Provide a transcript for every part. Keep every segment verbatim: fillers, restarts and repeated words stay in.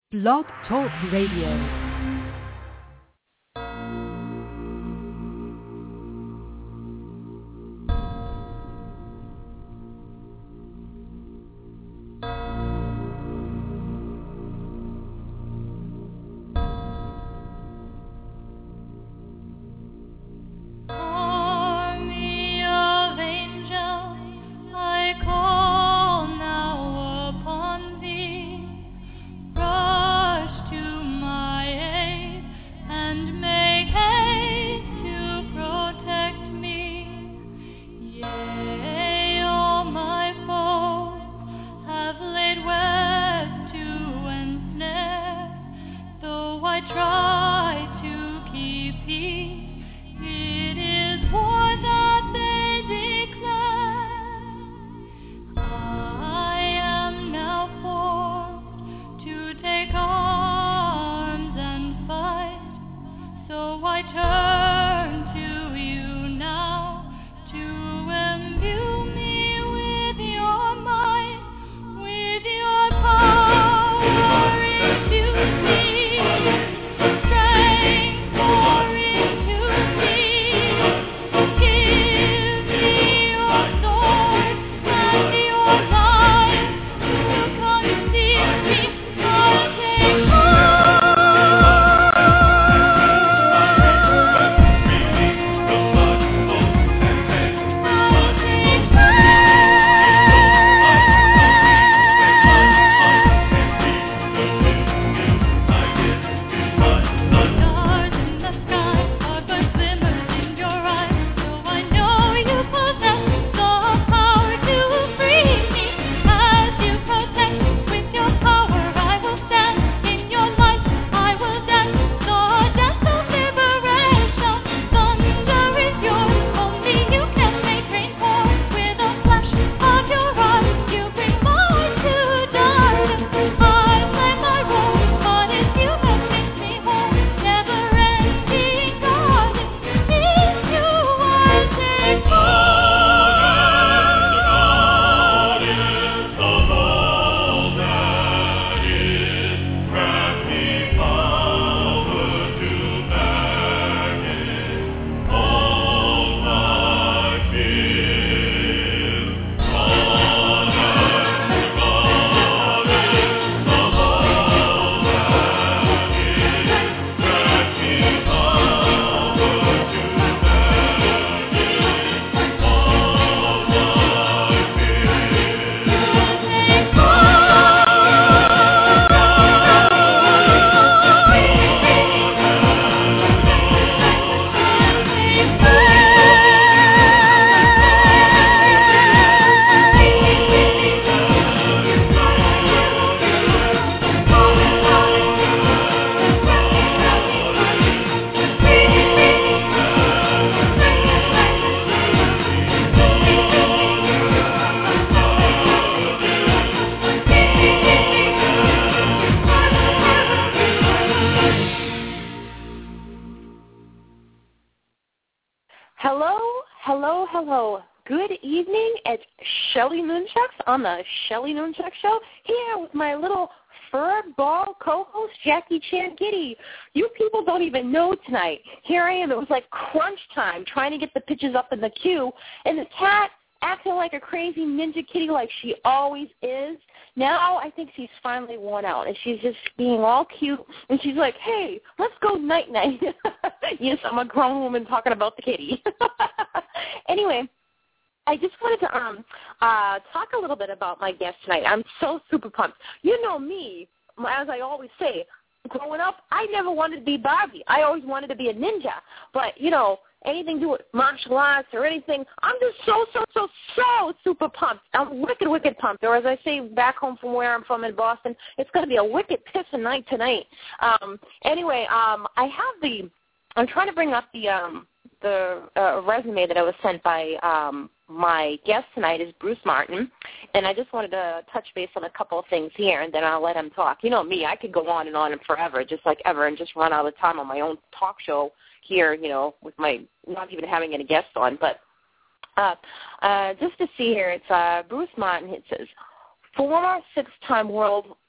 Blog Talk Radio. Shelly Nunchucks on the Shelly Nunchuck Show, here with my little fur ball co-host, Jackie Chan Kitty. You people don't even know tonight. Here I am. It was like crunch time trying to get the pitches up in the queue, and the cat acting like a crazy ninja kitty like she always is. Now I think she's finally worn out, and she's just being all cute, and she's like, hey, let's go night-night. Yes, I'm a grown woman talking about the kitty. Anyway, I just wanted to um uh talk a little bit about my guest tonight. I'm so super pumped. You know me, as I always say, growing up, I never wanted to be Barbie. I always wanted to be a ninja. But, you know, anything to do with martial arts or anything, I'm just so, so, so, so super pumped. I'm wicked, wicked pumped. Or as I say back home from where I'm from in Boston, it's going to be a wicked pissing night tonight. Um, anyway, um, I have the, I'm trying to bring up the, um, the uh, resume that I was sent by um, my guest tonight is Bruce Martin, and I just wanted to touch base on a couple of things here, and then I'll let him talk. You know me, I could go on and on and forever, just like ever, and just run out of time on my own talk show here, you know, with my not even having any guests on. But uh, uh, just to see here, it's uh, Bruce Martin. It says, former six-time world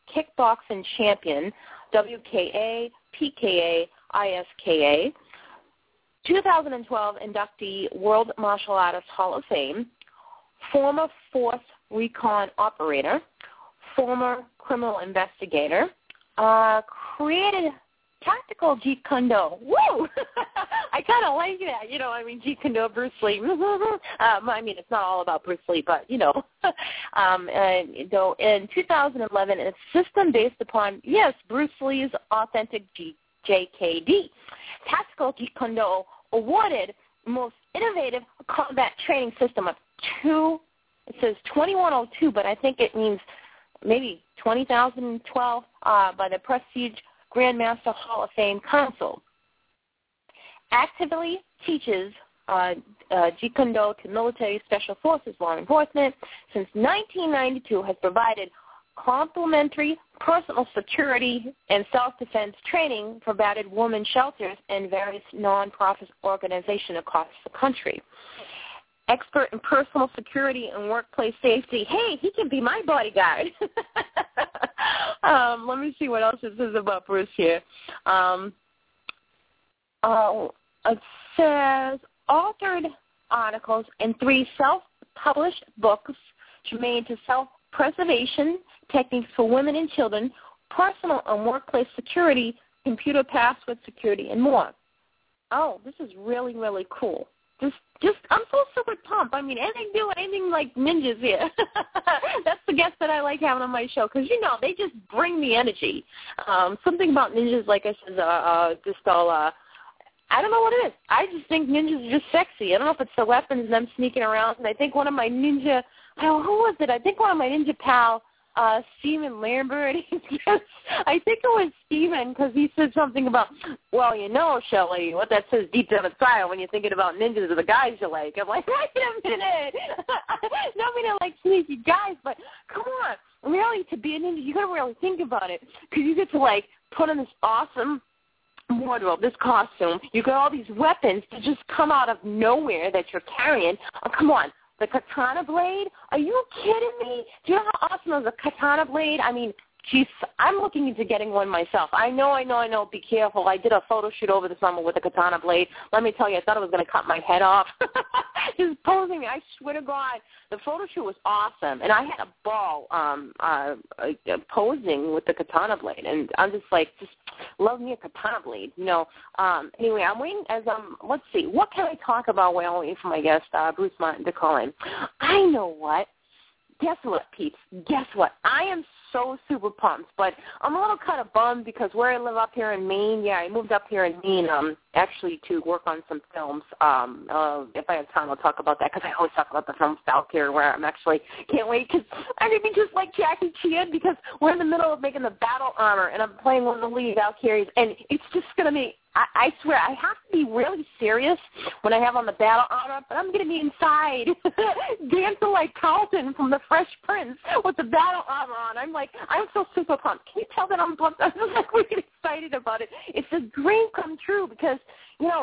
kickboxing champion, W K A, P K A, I S K A, two thousand twelve inductee, World Martial Artists Hall of Fame, former Fourth Recon operator, former criminal investigator, uh, created tactical Jeet Kune Do. Woo! I kind of like that. You know, I mean, Jeet Kune Do, Bruce Lee. um, I mean, it's not all about Bruce Lee, but, you know. um, and, though in two thousand eleven, a system based upon, yes, Bruce Lee's authentic G- J K D. Tactical Jeet Kune Do awarded most innovative combat training system of two, it says twenty-one oh two, but I think it means maybe twenty thousand twelve uh, by the Prestige Grandmaster Hall of Fame Council. Actively teaches uh, uh, Jeet Kune Do to military, special forces, law enforcement. Since nineteen ninety-two, has provided complimentary personal security and self-defense training for battered women shelters and various non-profit organizations across the country. Expert in personal security and workplace safety. Hey, he can be my bodyguard. um, let me see what else it says about Bruce here. Um, uh, it says authored articles and three self-published books germane to self-preservation, techniques for women and children, personal and workplace security, computer password security, and more. Oh, this is really, really cool. Just, just, I'm so super pumped. I mean, anything new, anything like ninjas here. That's the guest that I like having on my show because, you know, they just bring the energy. Um, something about ninjas, like I said, uh, uh, just all, uh, I don't know what it is. I just think ninjas are just sexy. I don't know if it's the weapons and them sneaking around. And I think one of my ninja, oh, who was it? I think one of my ninja pal, uh, Steven Lambert, just, I think it was Steven because he said something about, well, you know, Shelley, what that says deep down inside when you're thinking about ninjas are the guys you like. I'm like, wait a minute. Not mean to like sneaky guys, but come on. Really, to be a ninja, you got to really think about it because you get to, like, put on this awesome wardrobe, this costume. You got all these weapons that just come out of nowhere that you're carrying. Oh, come on. The katana blade? Are you kidding me? Do you know how awesome is a katana blade? I mean, geez, I'm looking into getting one myself. I know, I know, I know. Be careful. I did a photo shoot over the summer with a katana blade. Let me tell you, I thought it was going to cut my head off. Just posing me. I swear to God, the photo shoot was awesome. And I had a ball um, uh, uh, posing with the katana blade. And I'm just like, just love me a katana blade, you know. Um, anyway, I'm waiting as um. Let's see, what can I talk about while I'm waiting for my guest, uh, Bruce Martin, to call in? I know what. Guess what, peeps? Guess what? I am so super pumped, but I'm a little kind of bummed because where I live up here in Maine, yeah, I moved up here in Maine um, actually to work on some films. Um, uh, if I have time, I'll talk about that because I always talk about the films out here where I'm actually can't wait because I'm going to be just like Jackie Chan because we're in the middle of making the battle armor and I'm playing one of the lead Valkyries, and it's just going to be, I, I swear, I have to be really serious when I have on the battle armor, but I'm going to be inside dancing like Carlton from The Fresh Prince with the battle armor on. I'm like, I'm so super pumped. Can you tell that I'm pumped? I'm just like really excited about it. It's a dream come true because, you know,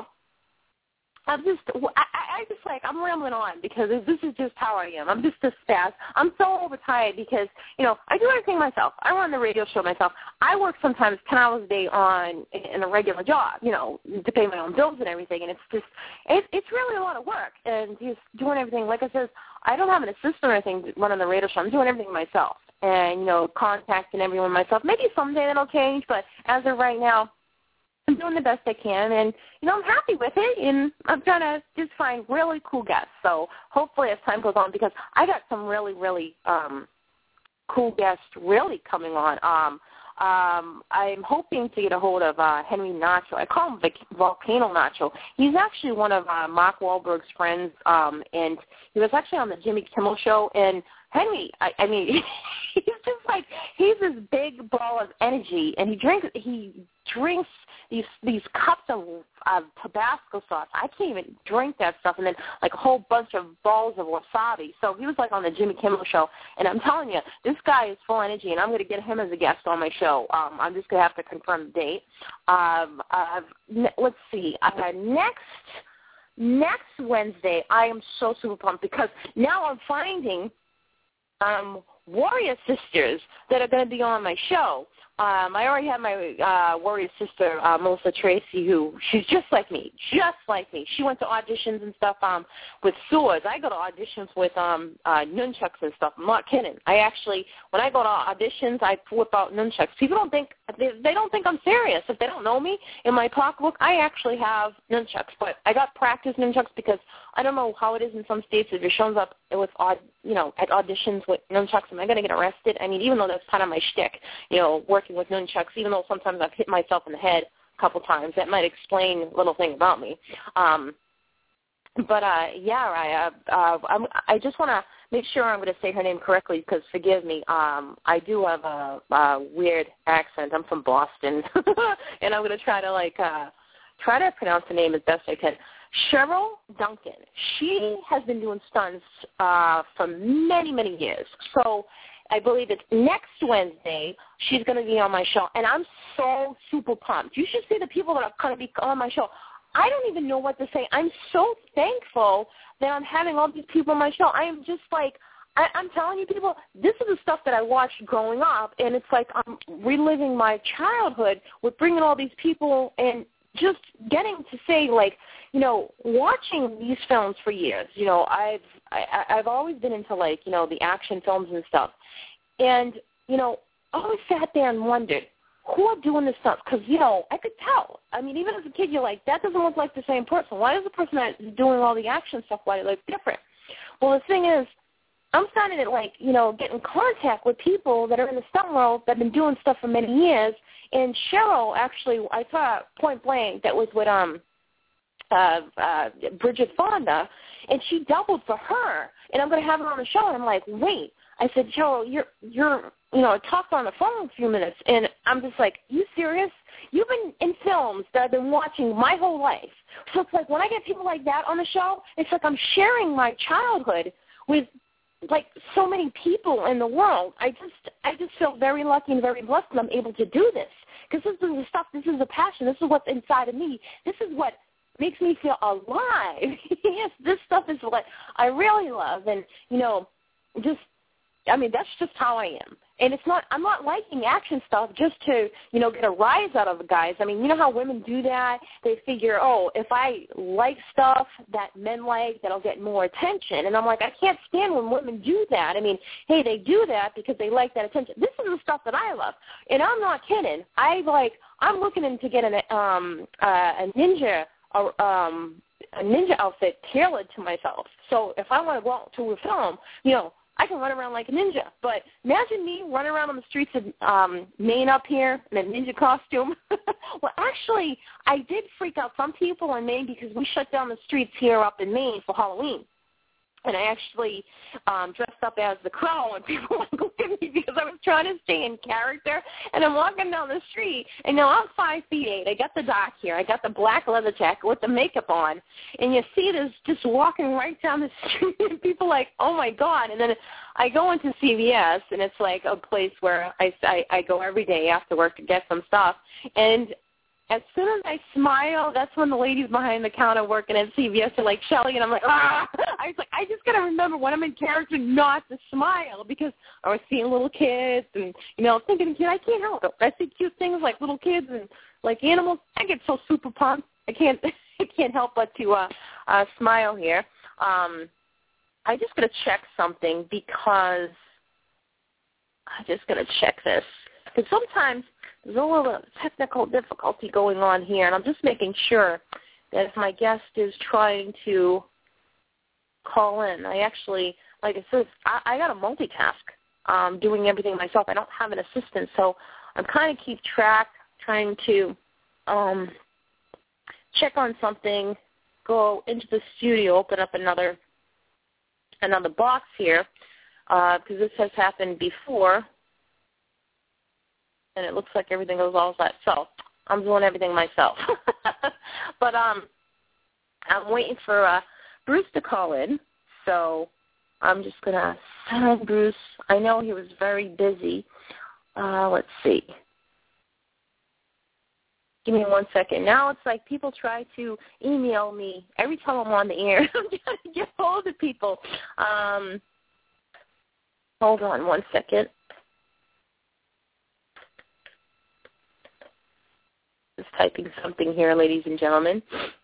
I'm just, I, I just like, I'm rambling on because this is just how I am. I'm just a spaz. I'm so overtired because, you know, I do everything myself. I run the radio show myself. I work sometimes ten hours a day on, in a regular job, you know, to pay my own bills and everything. And it's just, it, it's really a lot of work. And just doing everything, like I said, I don't have an assistant or anything running the radio show. I'm doing everything myself. And, you know, contacting everyone myself. Maybe someday that'll change, but as of right now, I'm doing the best I can, and, you know, I'm happy with it, and I'm trying to just find really cool guests. So hopefully as time goes on, because I got some really, really um, cool guests really coming on. Um, um, I'm hoping to get a hold of uh, Henry Nacho. I call him Volcano Nacho. He's actually one of uh, Mark Wahlberg's friends, um, and he was actually on the Jimmy Kimmel Show, and Henry, I, I mean, he's just like, he's this big ball of energy, and he drinks, he drinks these these cups of, of Tabasco sauce. I can't even drink that stuff, and then like a whole bunch of balls of wasabi. So he was like on the Jimmy Kimmel Show, and I'm telling you, this guy is full energy, and I'm going to get him as a guest on my show. Um, I'm just going to have to confirm the date. Um, uh, let's see, uh, next next Wednesday, I am so super pumped because now I'm finding Um, Warrior sisters that are going to be on my show. Um, I already have my uh, warrior sister, uh, Melissa Tracy, who she's just like me, just like me. She went to auditions and stuff um, with swords. I go to auditions with um, uh, nunchucks and stuff. I'm not kidding. I actually, when I go to auditions, I whip out nunchucks. People don't think they, they don't think I'm serious. If they don't know me, in my pocketbook, I actually have nunchucks. But I got practice nunchucks because I don't know how it is in some states. If you're showing up with odd, you know, at auditions with nunchucks, am I going to get arrested? I mean, even though that's kind of my shtick, you know, working with nunchucks, even though sometimes I've hit myself in the head a couple times, that might explain a little thing about me. Um, but uh, yeah, I uh, uh, I'm, I just want to make sure I'm going to say her name correctly because forgive me, um, I do have a, a weird accent. I'm from Boston, and I'm going to try to like uh, try to pronounce the name as best I can. Cheryl Duncan. She has been doing stunts uh, for many, many years. So I believe it's next Wednesday she's going to be on my show, and I'm so super pumped. You should see the people that are going to be on my show. I don't even know what to say. I'm so thankful that I'm having all these people on my show. I am just like, I, I'm telling you people, this is the stuff that I watched growing up, and it's like I'm reliving my childhood with bringing all these people and just getting to say, like, you know, watching these films for years, you know, I've I, I've always been into, like, you know, the action films and stuff. And, you know, I always sat there and wondered, who are doing this stuff? Because, you know, I could tell. I mean, even as a kid, you're like, that doesn't look like the same person. Why is the person that's doing all the action stuff, why they look different? Well, the thing is, I'm starting to, like, you know, get in contact with people that are in the stunt world that have been doing stuff for many years. And Cheryl, actually, I saw Point Blank that was with um, uh, uh, Bridget Fonda, and she doubled for her. And I'm going to have her on the show. And I'm like, wait. I said, Cheryl, you're, you're, you know, I talked on the phone a few minutes. And I'm just like, you serious? You've been in films that I've been watching my whole life. So it's like when I get people like that on the show, it's like I'm sharing my childhood with, like, so many people in the world. I just I just feel very lucky and very blessed that I'm able to do this. Because this is the stuff, this is the passion, this is what's inside of me. This is what makes me feel alive. Yes, this stuff is what I really love. And, you know, just, I mean, that's just how I am. And it's not, I'm not liking action stuff just to, you know, get a rise out of the guys. I mean, you know how women do that? They figure, oh, if I like stuff that men like, that'll get more attention. And I'm like, I can't stand when women do that. I mean, hey, they do that because they like that attention. This is the stuff that I love. And I'm not kidding. I like, I'm looking into getting a, um, uh, a ninja, a, um, a ninja outfit tailored to myself. So if I want to go out to a film, you know, I can run around like a ninja. But imagine me running around on the streets of um, Maine up here in a ninja costume. Well, actually, I did freak out some people in Maine because we shut down the streets here up in Maine for Halloween. And I actually um, dressed up as the Crow, and people would look at me because I was trying to stay in character. And I'm walking down the street, and now I'm five feet eight. I got the dock here. I got the black leather jacket with the makeup on. And you see this just walking right down the street, and people are like, oh, my God. And then I go into C V S, and it's like a place where I, I, I go every day after work to get some stuff. And as soon as I smile, that's when the ladies behind the counter working at C V S are like, Shelly, and I'm like, ah. I was like, I just got to remember when I'm in character not to smile because I was seeing little kids and, you know, thinking, kid, I can't help it. I see cute things like little kids and like animals. I get so super pumped. I can't I can't help but to uh, uh, smile here. Um, I just got to check something because I just got to check this. Because sometimes there's a little technical difficulty going on here, and I'm just making sure that if my guest is trying to call in, I actually, like I said, I, I got to multitask, um, doing everything myself. I don't have an assistant, so I'm kind of keep track, trying to um, check on something, go into the studio, open up another another box here, because uh, this has happened before. And it looks like everything goes all set. So I'm doing everything myself. But um, I'm waiting for uh, Bruce to call in. So I'm just going to send Bruce. I know he was very busy. Uh, let's see. Give me one second. Now it's like people try to email me every time I'm on the air. I'm trying to get hold of people. Um Hold on one second. Just typing something here, ladies and gentlemen.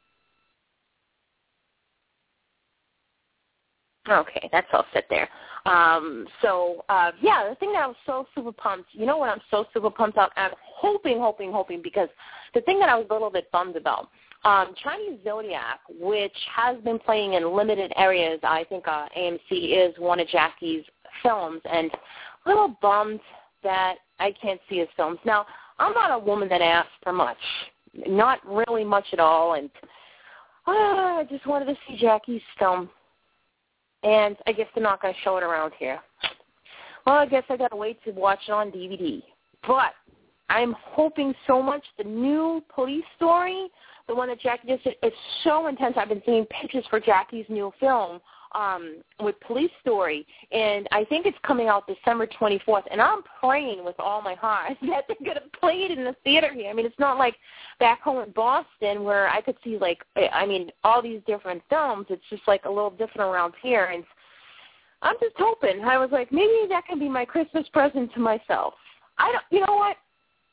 Okay, that's all set there. Um, so, uh, yeah, the thing that I was so super pumped, you know what I'm so super pumped about? I'm hoping, hoping, hoping, because the thing that I was a little bit bummed about, um, Chinese Zodiac, which has been playing in limited areas, I think uh, A M C is one of Jackie's films, and a little bummed that I can't see his films. Now, I'm not a woman that asks for much, not really much at all, and uh, I just wanted to see Jackie's film. And I guess they're not going to show it around here. Well, I guess I got to wait to watch it on D V D. But I'm hoping so much the new Police Story, the one that Jackie just did, it's so intense. I've been seeing pictures for Jackie's new film um, with Police Story, and I think it's coming out December twenty-fourth. And I'm praying with all my heart that they're going to play it in the theater here. I mean, it's not like back home in Boston where I could see, like, I mean, all these different films. It's just, like, a little different around here. And I'm just hoping. I was like, maybe that can be my Christmas present to myself. I don't, you know what?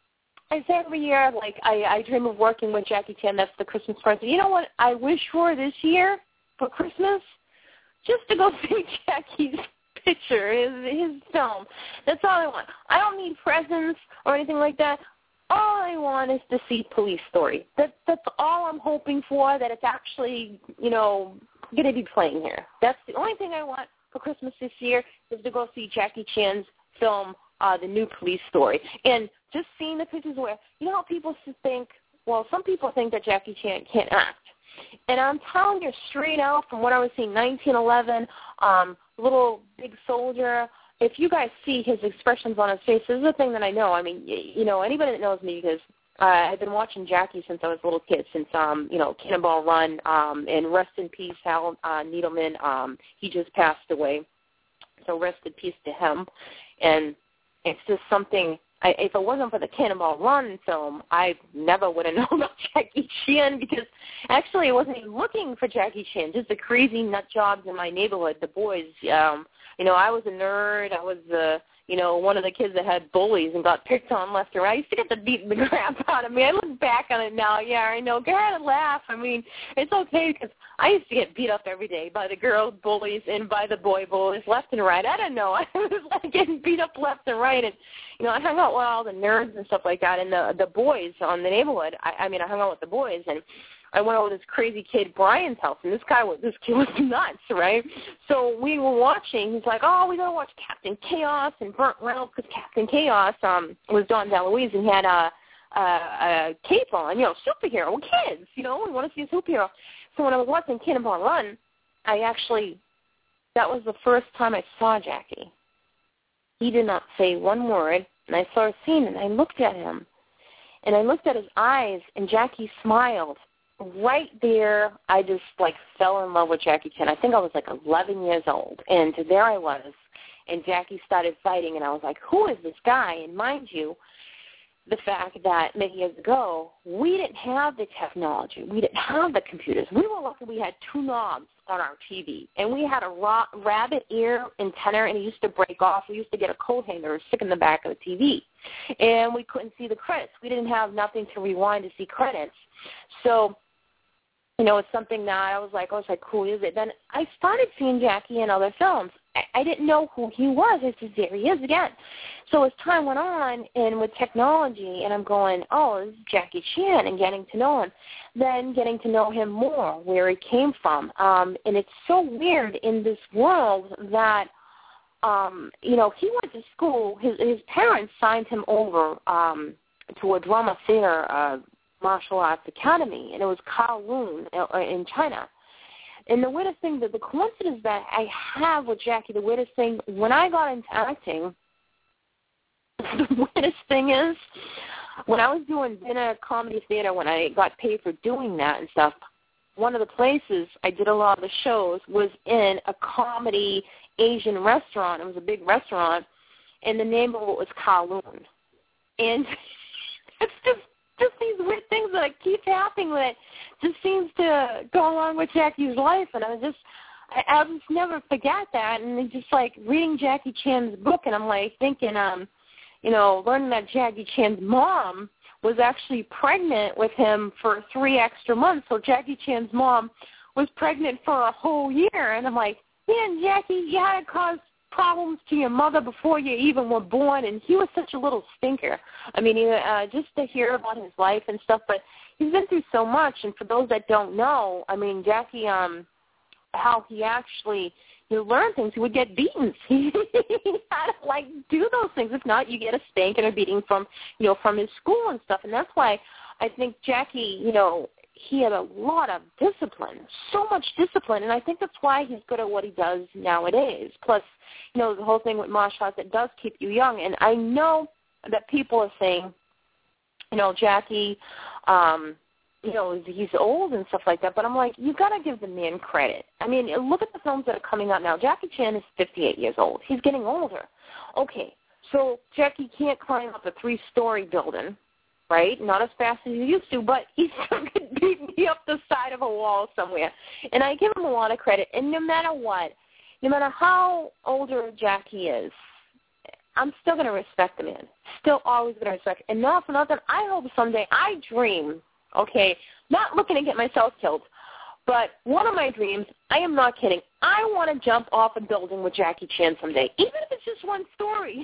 I say every year, like, I, I dream of working with Jackie Chan. That's the Christmas present. You know what I wish for this year for Christmas? Just to go see Jackie's picture, his, his film. That's all I want. I don't need presents or anything like that. All I want is to see Police Story. That, that's all I'm hoping for, that it's actually, you know, going to be playing here. That's the only thing I want for Christmas this year is to go see Jackie Chan's film, uh, The New Police Story. And just seeing the pictures where, you know how people think, well, some people think that Jackie Chan can't act. And I'm telling you straight out from what I was seeing, nineteen eleven, um, Little Big Soldier, if you guys see his expressions on his face, this is the thing that I know. I mean, you know, anybody that knows me, because uh, I've been watching Jackie since I was a little kid, since, um, you know, Cannonball Run, um, and rest in peace, Hal uh, Needleman. Um, he just passed away, so rest in peace to him. And it's just something, I, if it wasn't for the Cannonball Run film, I never would have known about Jackie Chan, because actually I wasn't even looking for Jackie Chan, just the crazy nut jobs in my neighborhood, the boys. Um, you know, I was a nerd. I was, uh, you know, one of the kids that had bullies and got picked on left and right. I used to get the beat the crap out of me. I look back on it now. Yeah, I know. Go ahead and laugh. I mean, it's okay, because I used to get beat up every day by the girls bullies and by the boy bullies left and right. I don't know. I was like getting beat up left and right. And, you know, I hung out with all the nerds and stuff like that, and the the boys on the neighborhood. I, I mean, I hung out with the boys, and I went over to this crazy kid Brian's house, and this guy was this kid was nuts, right? So we were watching. He's like, "Oh, we gotta watch Captain Chaos," and Burt Reynolds, because Captain Chaos um was Don DeLuise, and he had a, a a cape on, you know, superhero. We're kids, you know, we want to see a superhero. So when I was watching Cannonball Run, I actually that was the first time I saw Jackie. He did not say one word, and I saw a scene, and I looked at him, and I looked at his eyes, and Jackie smiled. Right there, I just, like, fell in love with Jackie Chan. I think I was, like, eleven years old, and there I was, and Jackie started fighting, and I was like, who is this guy? And mind you, the fact that many years ago, we didn't have the technology. We didn't have the computers. We were lucky we had two knobs on our T V, and we had a ra- rabbit ear antenna, and it used to break off. We used to get a coat hanger and stick in the back of the T V, and we couldn't see the credits. We didn't have nothing to rewind to see credits. So, you know, it's something that I was like, oh, it's like, who is it? Then I started seeing Jackie in other films. I, I didn't know who he was. I said, there he is again. So as time went on, and with technology, and I'm going, oh, this is Jackie Chan, and getting to know him, then getting to know him more, where he came from. Um, and it's so weird in this world that, um, you know, he went to school. His, his parents signed him over um, to a drama theater uh martial arts academy, and it was Kowloon in China. And the weirdest thing, that the coincidence that I have with Jackie, the weirdest thing, when I got into acting, the weirdest thing is, when I was doing dinner comedy theater, when I got paid for doing that and stuff, one of the places I did a lot of the shows was in a comedy Asian restaurant. It was a big restaurant, and the name of it was Kowloon. And it's just just these weird things that keep happening that just seems to go along with Jackie's life. And I was just, I, I'll just never forget that. And it's just like reading Jackie Chan's book, and I'm like thinking, um, you know, learning that Jackie Chan's mom was actually pregnant with him for three extra months. So Jackie Chan's mom was pregnant for a whole year. And I'm like, man, Jackie, you had to cause problems to your mother before you even were born, and he was such a little stinker. I mean, uh, just to hear about his life and stuff, but he's been through so much, and for those that don't know, I mean, Jackie, um, how he actually, you know, learned things. He would get beatings. He had to, like, do those things. If not, you get a spanking or beating from, you know, from his school and stuff, and that's why I think Jackie, you know, he had a lot of discipline, so much discipline, and I think that's why he's good at what he does nowadays. Plus, you know, the whole thing with martial arts, it does keep you young. And I know that people are saying, you know, Jackie, um, you know, he's old and stuff like that, but I'm like, you got to give the man credit. I mean, look at the films that are coming out now. Jackie Chan is fifty-eight years old. He's getting older. Okay, so Jackie can't climb up a three-story building, right? Not as fast as he used to, but he still could beat me up the side of a wall somewhere. And I give him a lot of credit. And no matter what, no matter how older Jackie is, I'm still going to respect the man. Still always going to respect. And not for nothing, I hope someday, I dream, okay, not looking to get myself killed, but one of my dreams, I am not kidding, I want to jump off a building with Jackie Chan someday, even if it's just one story.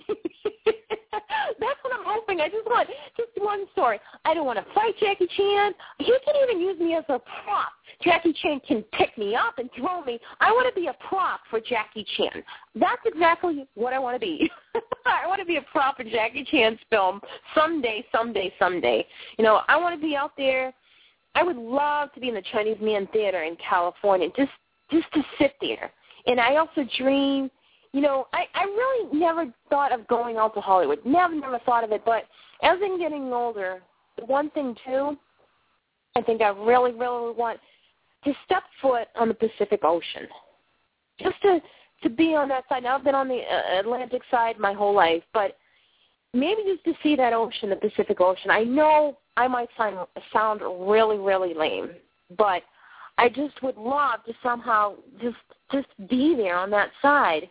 That's what I'm hoping. I just want just one story. I don't want to fight Jackie Chan. He can even use me as a prop. Jackie Chan can pick me up and throw me. I want to be a prop for Jackie Chan. That's exactly what I want to be. I want to be a prop in Jackie Chan's film someday, someday, someday. You know, I want to be out there. I would love to be in the Chinese Man Theater in California, just just to sit there. And I also dream, you know, I, I really never thought of going out to Hollywood. Never, never thought of it. But as I'm getting older, one thing, too, I think I really, really want to step foot on the Pacific Ocean. Just to, to be on that side. Now, I've been on the uh, Atlantic side my whole life, but maybe just to see that ocean, the Pacific Ocean. I know I might sound, sound really, really lame, but I just would love to somehow just just be there on that side.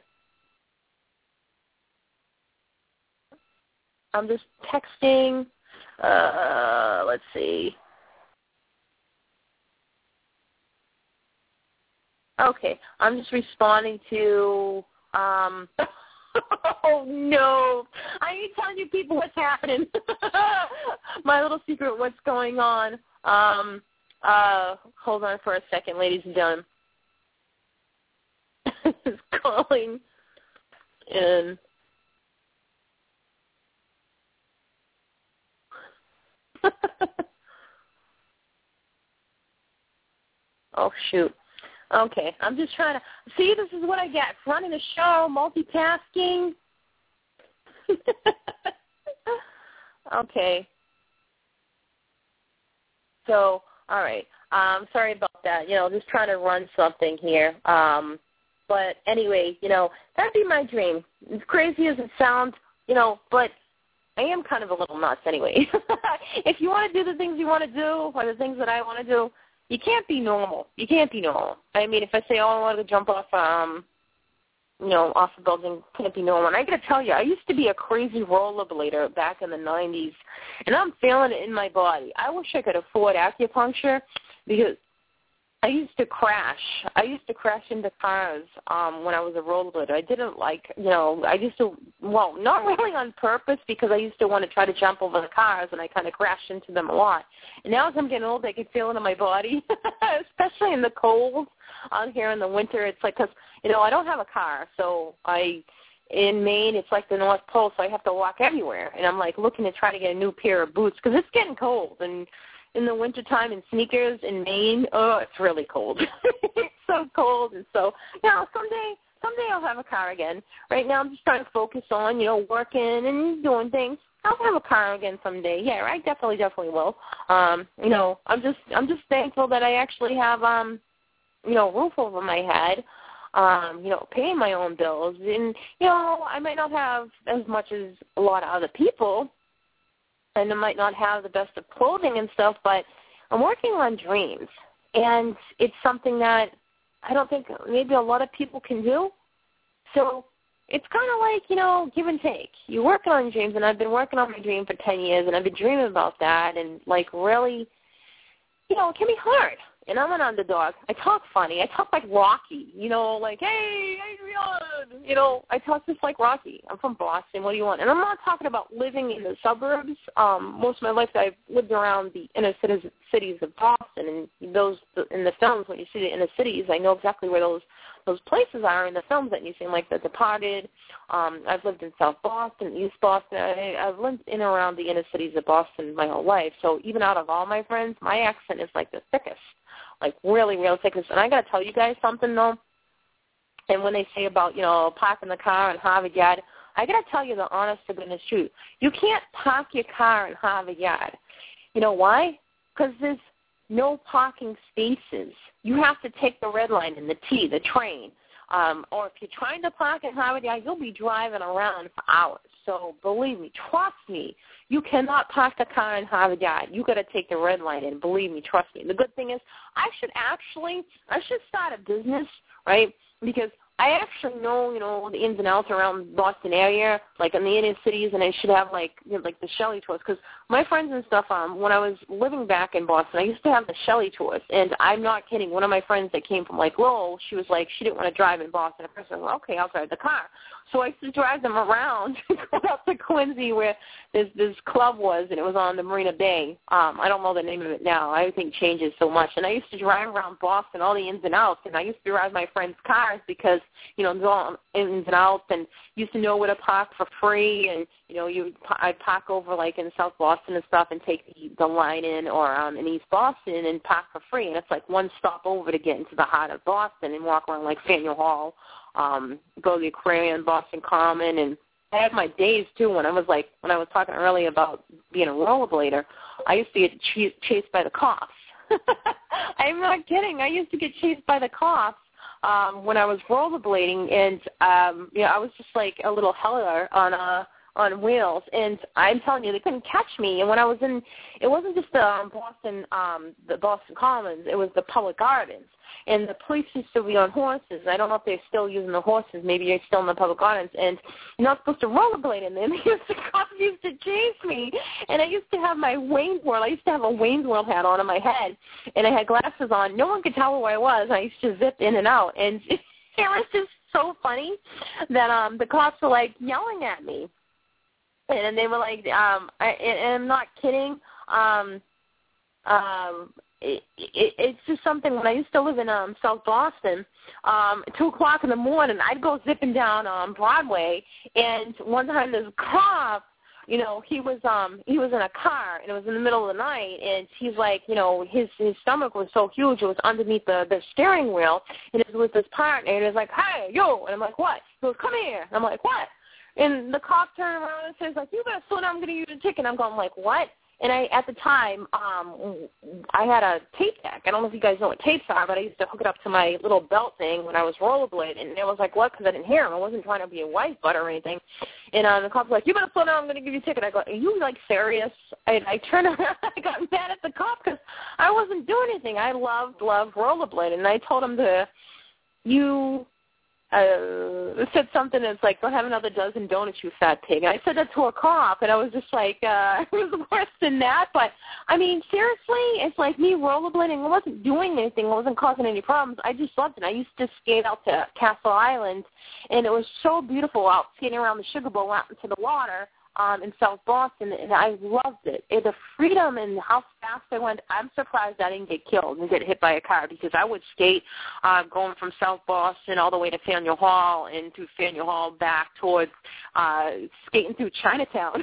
I'm just texting. Uh, let's see. Okay, I'm just responding to. Um, oh no! I ain't telling you people what's happening. My little secret, what's going on? Um, uh, hold on for a second, ladies and gentlemen. Is calling in. Oh shoot. Okay, I'm just trying to see. This is what I get: running a show, multitasking. Okay. So, all right. Um, sorry about that. You know, just trying to run something here. Um, but anyway, you know, that'd be my dream. As crazy as it sounds, you know, but I am kind of a little nuts anyway. If you want to do the things you want to do, or the things that I want to do, you can't be normal. You can't be normal. I mean, if I say, oh, I want to jump off, um, you know, off a building, can't be normal. And I got to tell you, I used to be a crazy rollerblader back in the nineties, and I'm feeling it in my body. I wish I could afford acupuncture because I used to crash. I used to crash into cars um, when I was a rollerblader. I didn't like, you know, I used to, well, not really on purpose because I used to want to try to jump over the cars, and I kind of crashed into them a lot. And now as I'm getting old, I can feel it in my body, especially in the cold out here in the winter. It's like, because, you know, I don't have a car, so I, in Maine, it's like the North Pole, so I have to walk everywhere. And I'm, like, looking to try to get a new pair of boots because it's getting cold. And in the wintertime in sneakers in Maine, oh, it's really cold. It's so cold. And so, you know, someday, someday I'll have a car again. Right now I'm just trying to focus on, you know, working and doing things. I'll have a car again someday. Yeah, I definitely, definitely will. Um, you know, I'm just, I'm just thankful that I actually have, um, you know, a roof over my head. Um, you know, paying my own bills. And, you know, I might not have as much as a lot of other people, and I might not have the best of clothing and stuff, but I'm working on dreams. And it's something that I don't think maybe a lot of people can do. So it's kind of like, you know, give and take. You're working on your dreams, and I've been working on my dream for ten years, and I've been dreaming about that, and, like, really, you know, it can be hard. And I'm an underdog. I talk funny. I talk like Rocky, you know, like, hey, Adrian. You know, I talk just like Rocky. I'm from Boston. What do you want? And I'm not talking about living in the suburbs. Um, most of my life I've lived around the inner cities, cities of Boston. And those in the films, when you see the inner cities, I know exactly where those those places are in the films that you see, like The Departed. Um, I've lived in South Boston, East Boston. I, I've lived in and around the inner cities of Boston my whole life. So even out of all my friends, my accent is like the thickest. Like really, real thick. And I got to tell you guys something, though. And when they say about, you know, parking the car in Harvard Yard, I got to tell you the honest to goodness truth. You can't park your car in Harvard Yard. You know why? Because there's no parking spaces. You have to take the red line and the T, the train. Um, or if you're trying to park in Harvard Yard, you'll be driving around for hours. So believe me, trust me, you cannot park the car in Harvard Yard. You got to take the red line in. Believe me, trust me. The good thing is, I should actually, I should start a business, right? Because I actually know, you know, the ins and outs around the Boston area, like in the inner cities, and I should have, like, you know, like the Shelley tours. Because my friends and stuff, um, when I was living back in Boston, I used to have the Shelley tours. And I'm not kidding. One of my friends that came from, like, Lowell, she was like, she didn't want to drive in Boston. At first I was like, okay, I'll drive the car. So I used to drive them around, go up to Quincy where this this club was, and it was on the Marina Bay. Um, I don't know the name of it now. Everything changes so much. And I used to drive around Boston, all the ins and outs, and I used to drive my friends' cars because, you know, all ins and outs, and used to know where to park for free. And, you know, you I'd park over, like, in South Boston and stuff and take the, the line in, or um, in East Boston and park for free. And it's like one stop over to get into the heart of Boston and walk around, like, Faneuil Hall. Um, go to the Aquarium, Boston Common, and I had my days, too, when I was, like, when I was talking earlier about being a rollerblader, I used to get ch- chased by the cops. I'm not kidding. I used to get chased by the cops um, when I was rollerblading, and, um, you know, I was just like a little heller on a on wheels, and I'm telling you, they couldn't catch me. And when I was in, it wasn't just the um, Boston, um, the Boston Commons, it was the Public Gardens. And the police used to be on horses. I don't know if they're still using the horses. Maybe they're still in the Public Gardens. And you're not supposed to rollerblade in them. The cops used to chase me. And I used to have my Wayne's World. I used to have a Wayne's World hat on on my head. And I had glasses on. No one could tell where I was. I used to zip in and out. And it was just so funny that um, the cops were, like, yelling at me. And they were like, um, I, and I'm not kidding, um, um, it, it, it's just something. When I used to live in um, South Boston, um, two o'clock in the morning, I'd go zipping down um, Broadway, and one time this cop, you know, he was um, he was in a car, and it was in the middle of the night, and he's like, you know, his his stomach was so huge, it was underneath the, the steering wheel, and it was with his partner, and it was like, hey, yo, and I'm like, what? He goes, come here, and I'm like, what? And the cop turned around and says, like, you better slow down, I'm going to give you a ticket. And I'm going, like, what? And I, at the time, um, I had a tape deck. I don't know if you guys know what tapes are, but I used to hook it up to my little belt thing when I was rollerblading. And it was like, what? Because I didn't hear him. I wasn't trying to be a wife butt or anything. And uh, the cop's like, you better slow down, I'm going to give you a ticket. I go, are you, like, serious? And I turned around, I got mad at the cop because I wasn't doing anything. I loved, loved rollerblading. And I told him to, you... Uh, said something that's like, go have another dozen donuts, you fat pig. And I said that to a cop, and I was just like, uh, it was worse than that. But, I mean, seriously, it's like me rollerblading. I wasn't doing anything. I wasn't causing any problems. I just loved it. I used to skate out to Castle Island, and it was so beautiful out skating around the Sugar Bowl out into the water. Um, in South Boston, and I loved it. it. The freedom and how fast I went, I'm surprised I didn't get killed and get hit by a car, because I would skate uh, going from South Boston all the way to Faneuil Hall and through Faneuil Hall back towards uh, skating through Chinatown.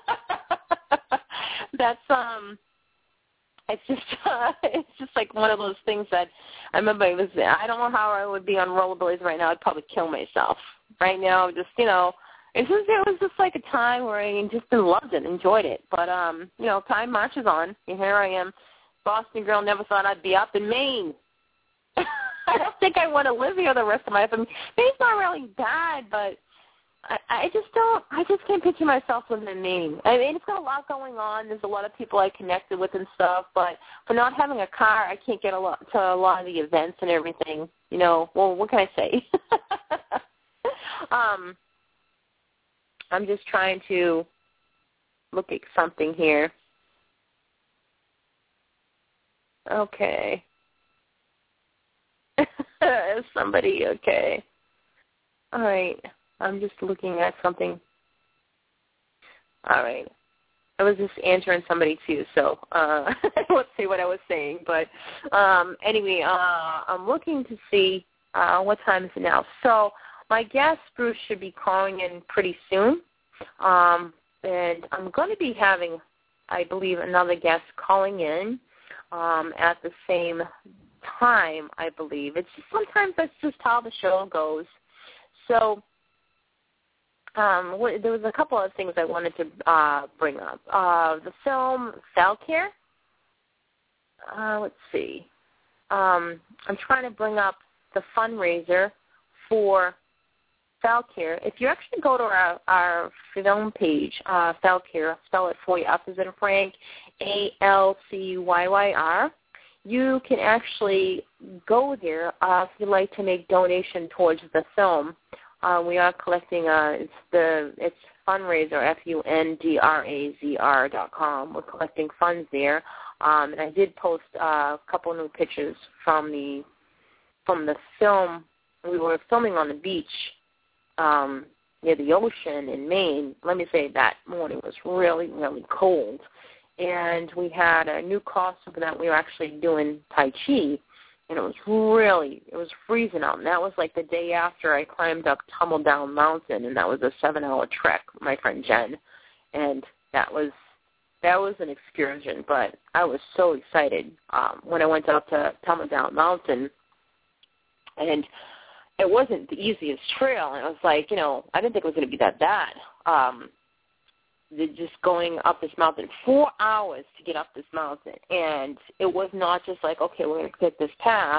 That's, um, it's just, uh, it's just like one of those things that I remember it was, I don't know how I would be on rollerblades right now. I'd probably kill myself. Right now, just, you know, It was, it was just like a time where I just loved it, enjoyed it. But, um, you know, time marches on, and here I am. Boston girl, never thought I'd be up in Maine. I don't think I want to live here the rest of my life. I mean, Maine's not really bad, but I, I just don't, I just can't picture myself living in Maine. I mean, it's got a lot going on. There's a lot of people I connected with and stuff, but for not having a car, I can't get a lot to a lot of the events and everything. You know, well, what can I say? um, I'm just trying to look at something here. Okay. Somebody, okay. All right. I'm just looking at something. All right. I was just answering somebody, too, so uh, let's see what I was saying. But um, anyway, uh, I'm looking to see uh, what time is it now. So my guest, Bruce, should be calling in pretty soon. Um, and I'm going to be having, I believe, another guest calling in um, at the same time, I believe. It's just, sometimes that's just how the show goes. So um, w- there was a couple of things I wanted to uh, bring up. Uh, the film Falcare. Uh, let's see. Um, I'm trying to bring up the fundraiser for Falcare. If you actually go to our, our film page, uh, Falcare, I'll spell it for you, F as in Frank, A L C Y Y R, you can actually go there uh, if you'd like to make donation towards the film. Uh, we are collecting, uh, it's the it's fundraiser, F U N D R A Z R dot com. We're collecting funds there. Um, and I did post uh, a couple new pictures from the from the film. We were filming on the beach um, near the ocean in Maine. Let me say that morning was really, really cold. And we had a new costume for that. We were actually doing Tai Chi. And it was really, it was freezing out. And that was like the day after I climbed up Tumble Down Mountain, and that was a seven-hour trek with my friend Jen. And that was that was an excursion, but I was so excited um, when I went up to Tumble Down Mountain. And it wasn't the easiest trail. And it was like, you know, I didn't think it was going to be that bad. Um, just going up this mountain, four hours to get up this mountain. And it was not just like, okay, we're going to take this path.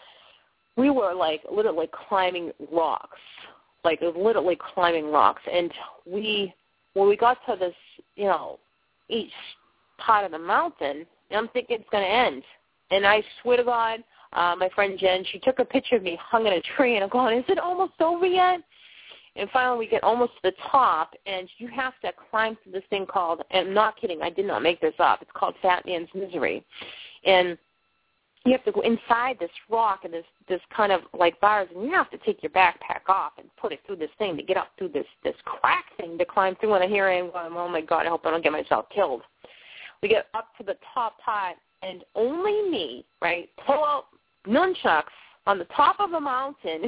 We were, like, literally climbing rocks. Like, it was literally climbing rocks. And we, when we got to this, you know, each part of the mountain, I'm thinking it's going to end. And I swear to God, uh, my friend Jen, she took a picture of me hung in a tree, and I'm going, is it almost over yet? And finally, we get almost to the top, and you have to climb through this thing called, and I'm not kidding, I did not make this up, it's called Fat Man's Misery. And you have to go inside this rock and this, this kind of like bars, and you have to take your backpack off and put it through this thing to get up through this, this crack thing to climb through. And here I am going, oh, my God, I hope I don't get myself killed. We get up to the top part, and only me, right, pull out nunchucks on the top of a mountain.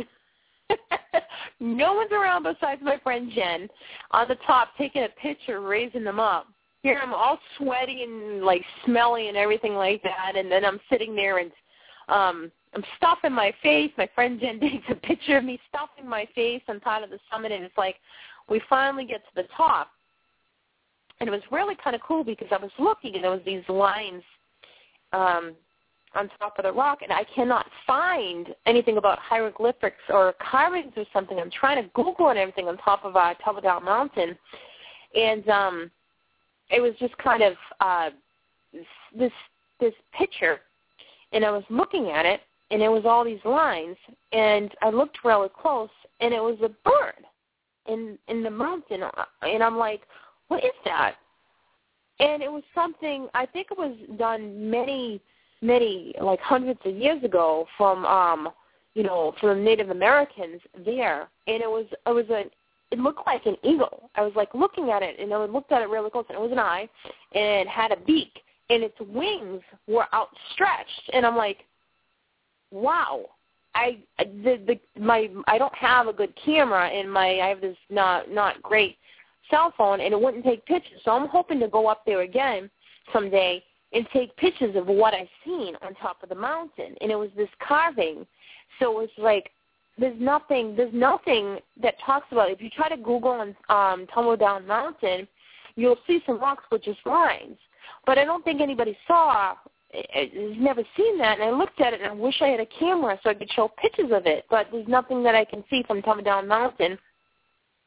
No one's around besides my friend Jen on the top taking a picture, raising them up. Here I'm all sweaty and, like, smelly and everything like that, and then I'm sitting there and um, I'm stuffing my face. My friend Jen takes a picture of me stuffing my face on top of the summit, and it's like we finally get to the top. And it was really kind of cool because I was looking, and there was these lines um, on top of the rock, and I cannot find anything about hieroglyphics or carvings or something. I'm trying to Google and everything on top of uh, Tumble Down Mountain, and um, it was just kind of uh, this this picture, and I was looking at it, and it was all these lines, and I looked really close, and it was a bird in in the mountain, and I'm like, what is that? And it was something, I think it was done many many, like hundreds of years ago from, um, you know, from Native Americans there. And it was, it was a, it looked like an eagle. I was like looking at it, and I looked at it really close, and it was an eye, and it had a beak, and its wings were outstretched. And I'm like, wow. I, the, the, my, I don't have a good camera, and my, I have this not, not great cell phone, and it wouldn't take pictures. So I'm hoping to go up there again someday and take pictures of what I've seen on top of the mountain. And it was this carving. So it was like, there's nothing, there's nothing that talks about it. If you try to Google and um, Tumble Down Mountain, you'll see some rocks with just lines. But I don't think anybody saw, has never seen that. And I looked at it, and I wish I had a camera so I could show pictures of it. But there's nothing that I can see from Tumble Down Mountain.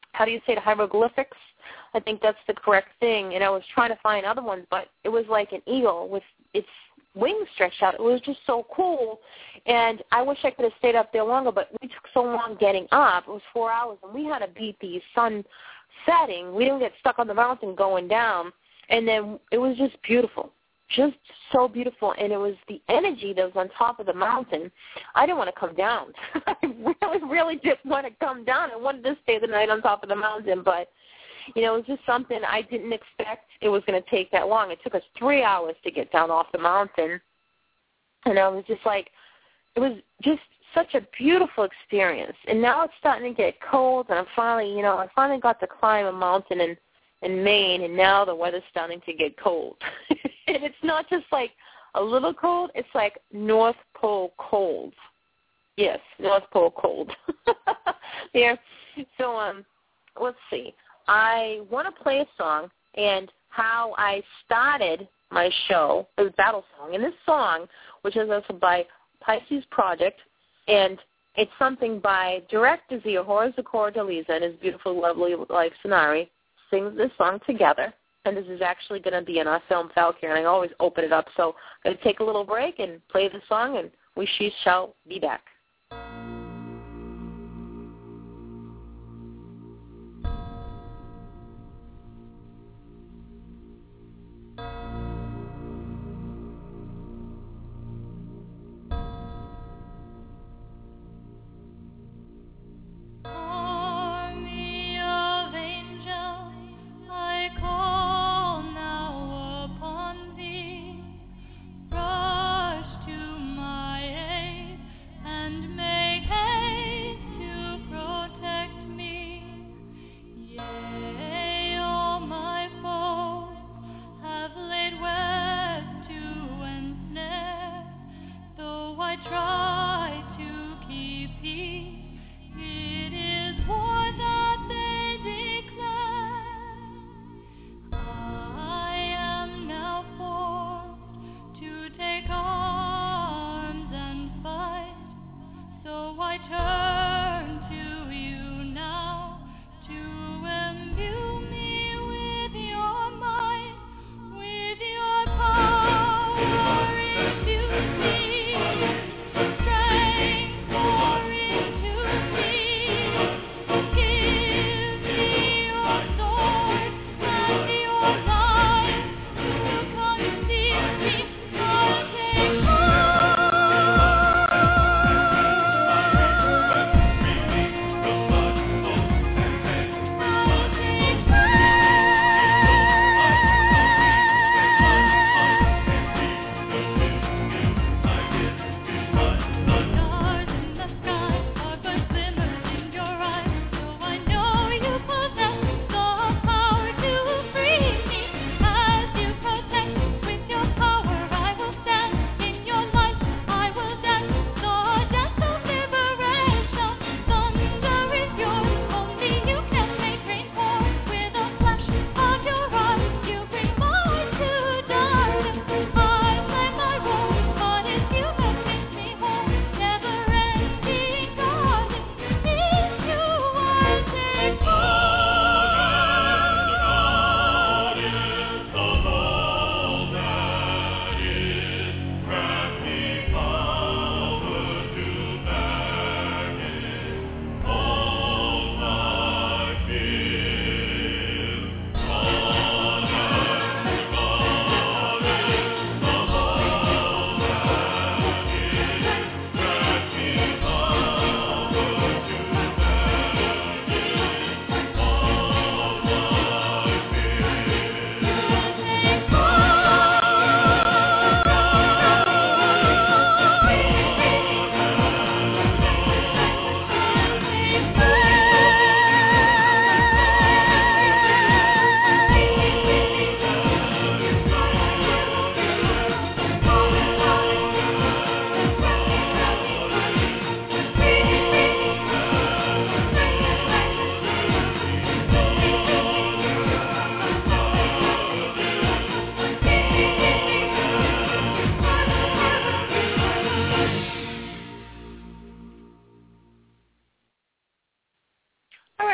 how do you say it, hieroglyphics? I think that's the correct thing. And I was trying to find other ones, but it was like an eagle with its wings stretched out. It was just so cool. And I wish I could have stayed up there longer, but we took so long getting up. It was four hours, and we had to beat the sun setting. We didn't get stuck on the mountain going down. And then it was just beautiful. Just so beautiful, and it was the energy that was on top of the mountain. I didn't want to come down. I really, really didn't want to come down. I wanted to stay the night on top of the mountain, but, you know, it was just something I didn't expect it was going to take that long. It took us three hours to get down off the mountain, and I was just like, it was just such a beautiful experience. And now it's starting to get cold, and I'm finally, you know, I finally got to climb a mountain in, in Maine, and now the weather's starting to get cold. And it's not just like a little cold. It's like North Pole cold. Yes, North Pole cold. There. So um, let's see. I want to play a song, and how I started my show is Battle Song. And this song, which is also by Pisces Project, and it's something by Direct Azir, Horace Zakor Deliza, and his beautiful, lovely wife, Sonari, sings this song together. And this is actually going to be in our film Valkyrie, and I always open it up. So I'm going to take a little break and play the song, and we she shall be back.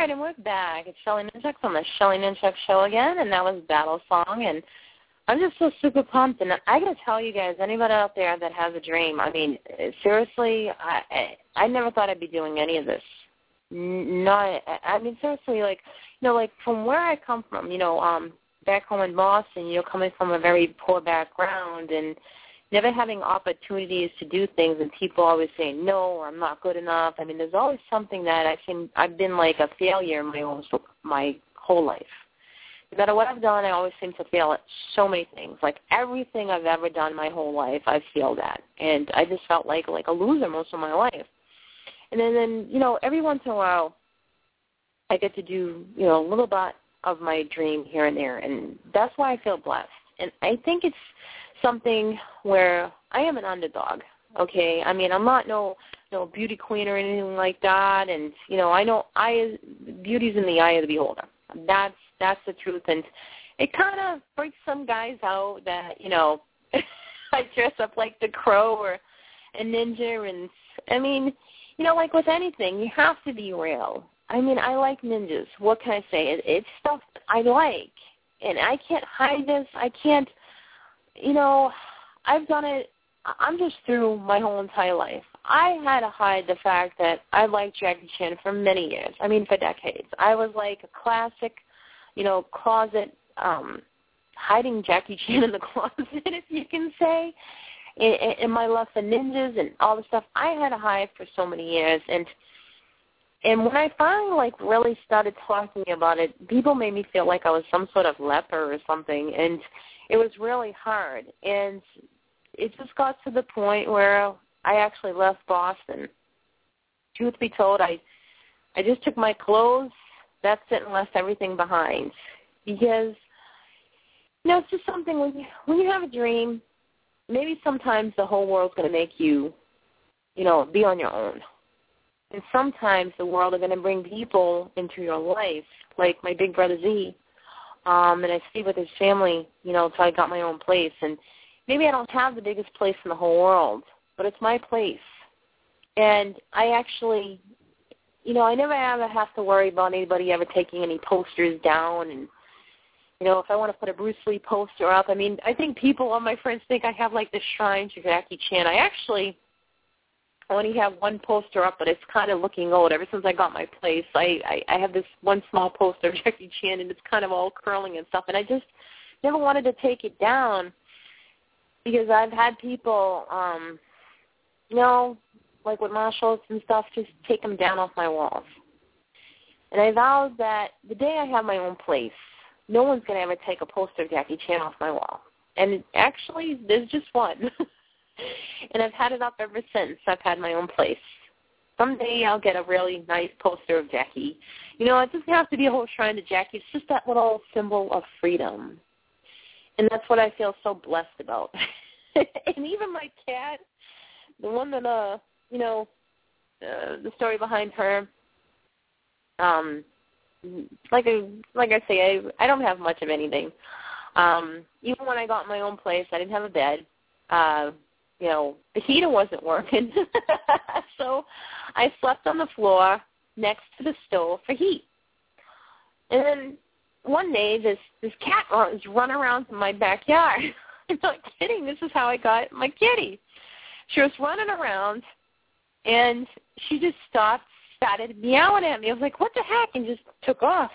right, and we're back. It's Shelly Nunchuck from the Shelly Nunchuck Show again, and that was Battle Song, and I'm just so super pumped. And I got to tell you guys, anybody out there that has a dream, I mean, seriously, I I, I never thought I'd be doing any of this. Not, I mean, seriously, like, you know, like from where I come from, you know, um, back home in Boston, you know, coming from a very poor background and never having opportunities to do things, and people always saying no, or I'm not good enough. I mean, there's always something that I seem I've been like a failure my whole my whole life. No matter what I've done, I always seem to fail at so many things. Like everything I've ever done my whole life, I've failed at, and I just felt like like a loser most of my life. And then, then you know, every once in a while, I get to do you know a little bit of my dream here and there, and that's why I feel blessed. And I think it's something where I am an underdog, okay? I mean, I'm not no no beauty queen or anything like that, and, you know, I know I beauty's in the eye of the beholder. That's that's the truth, and it kind of freaks some guys out that, you know, I dress up like the Crow or a ninja, and, I mean, you know, like with anything, you have to be real. I mean, I like ninjas. What can I say? It, it's stuff I like, and I can't hide this. I can't, you know, I've done it. I'm just through my whole entire life. I had to hide the fact that I liked Jackie Chan for many years. I mean, for decades. I was like a classic, you know, closet, um, hiding Jackie Chan in the closet, if you can say, in, in my love for ninjas and all the stuff. I had to hide for so many years, and And when I finally, like, really started talking about it, people made me feel like I was some sort of leper or something, and it was really hard. And it just got to the point where I actually left Boston. Truth be told, I I just took my clothes, that's it, and left everything behind. Because, you know, it's just something, when you, when you have a dream, maybe sometimes the whole world's going to make you, you know, be on your own. And sometimes the world are going to bring people into your life, like my big brother Z, um, and I stayed with his family, you know, until I got my own place. And maybe I don't have the biggest place in the whole world, but it's my place. And I actually, you know, I never ever have to worry about anybody ever taking any posters down. And, you know, if I want to put a Bruce Lee poster up, I mean, I think people, all my friends think I have, like, this shrine to Jackie Chan. I actually I only have one poster up, but it's kind of looking old. Ever since I got my place, I, I, I have this one small poster of Jackie Chan, and it's kind of all curling and stuff. And I just never wanted to take it down because I've had people, um, you know, like with martial arts and stuff, just take them down off my walls. And I vowed that the day I have my own place, no one's going to ever take a poster of Jackie Chan off my wall. And actually, there's just one. And I've had it up ever since I've had my own place. Someday I'll get a really nice poster of Jackie. You know, it doesn't have to be a whole shrine to Jackie. It's just that little symbol of freedom. And that's what I feel so blessed about. And even my cat, the one that, uh, you know, uh, the story behind her, um, like I, like I say, I, I don't have much of anything. Um, even when I got my own place, I didn't have a bed. Uh, you know, the heater wasn't working. So I slept on the floor next to the stove for heat. And then one day this, this cat was running around in my backyard. I'm not kidding. This is how I got my kitty. She was running around, and she just stopped, started meowing at me. I was like, what the heck? And just took off.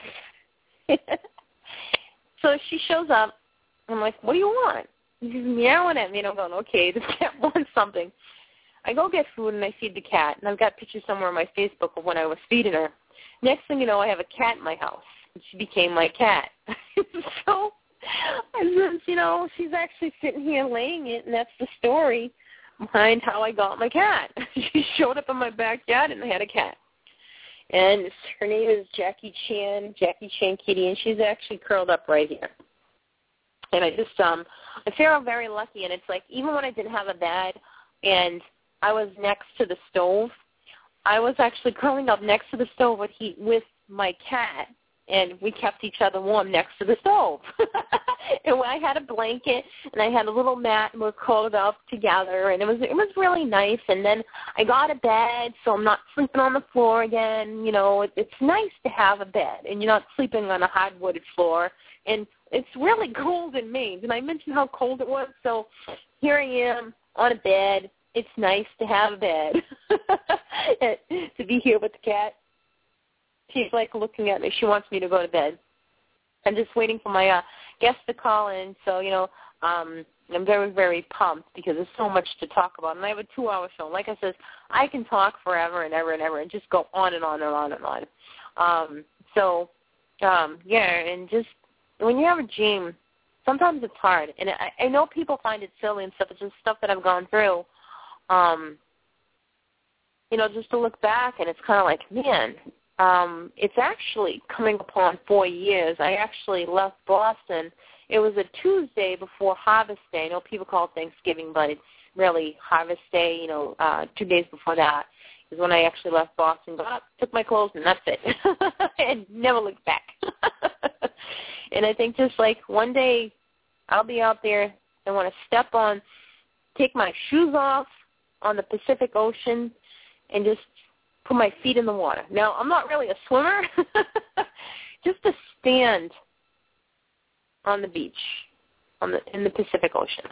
So she shows up. I'm like, what do you want? She's meowing at me, and I'm going, okay, this cat wants something. I go get food, and I feed the cat, and I've got pictures somewhere on my Facebook of when I was feeding her. Next thing you know, I have a cat in my house, and she became my cat. So, and you know, she's actually sitting here laying it, and that's the story behind how I got my cat. She showed up in my backyard, and I had a cat. And her name is Jackie Chan, Jackie Chan Kitty, and she's actually curled up right here. And I just, um, I feel very lucky, and it's like even when I didn't have a bed and I was next to the stove, I was actually curling up next to the stove with, he, with my cat, and we kept each other warm next to the stove. And I had a blanket, and I had a little mat, and we're curled up together, and it was it was really nice. And then I got a bed, so I'm not sleeping on the floor again. You know, it, it's nice to have a bed, and you're not sleeping on a hardwooded floor. And it's really cold in Maine. Did I mention how cold it was? So here I am on a bed. It's nice to have a bed, to be here with the cat. She's, like, looking at me. She wants me to go to bed. I'm just waiting for my uh, guest to call in. So, you know, um, I'm very, very pumped because there's so much to talk about. And I have a two-hour show. Like I said, I can talk forever and ever and ever and just go on and on and on and on. Um, so, um, yeah, and just when you have a dream, sometimes it's hard. And I, I know people find it silly and stuff. It's just stuff that I've gone through. Um, you know, just to look back, and it's kind of like, man, um, it's actually coming upon four years. I actually left Boston. It was a Tuesday before Harvest Day. I know people call it Thanksgiving, but it's really Harvest Day, you know, uh, two days before that is when I actually left Boston, got up, took my clothes, and that's it. And never looked back. And I think just like one day I'll be out there and want to step on, take my shoes off on the Pacific Ocean and just put my feet in the water. Now, I'm not really a swimmer. Just to stand on the beach on the in the Pacific Ocean.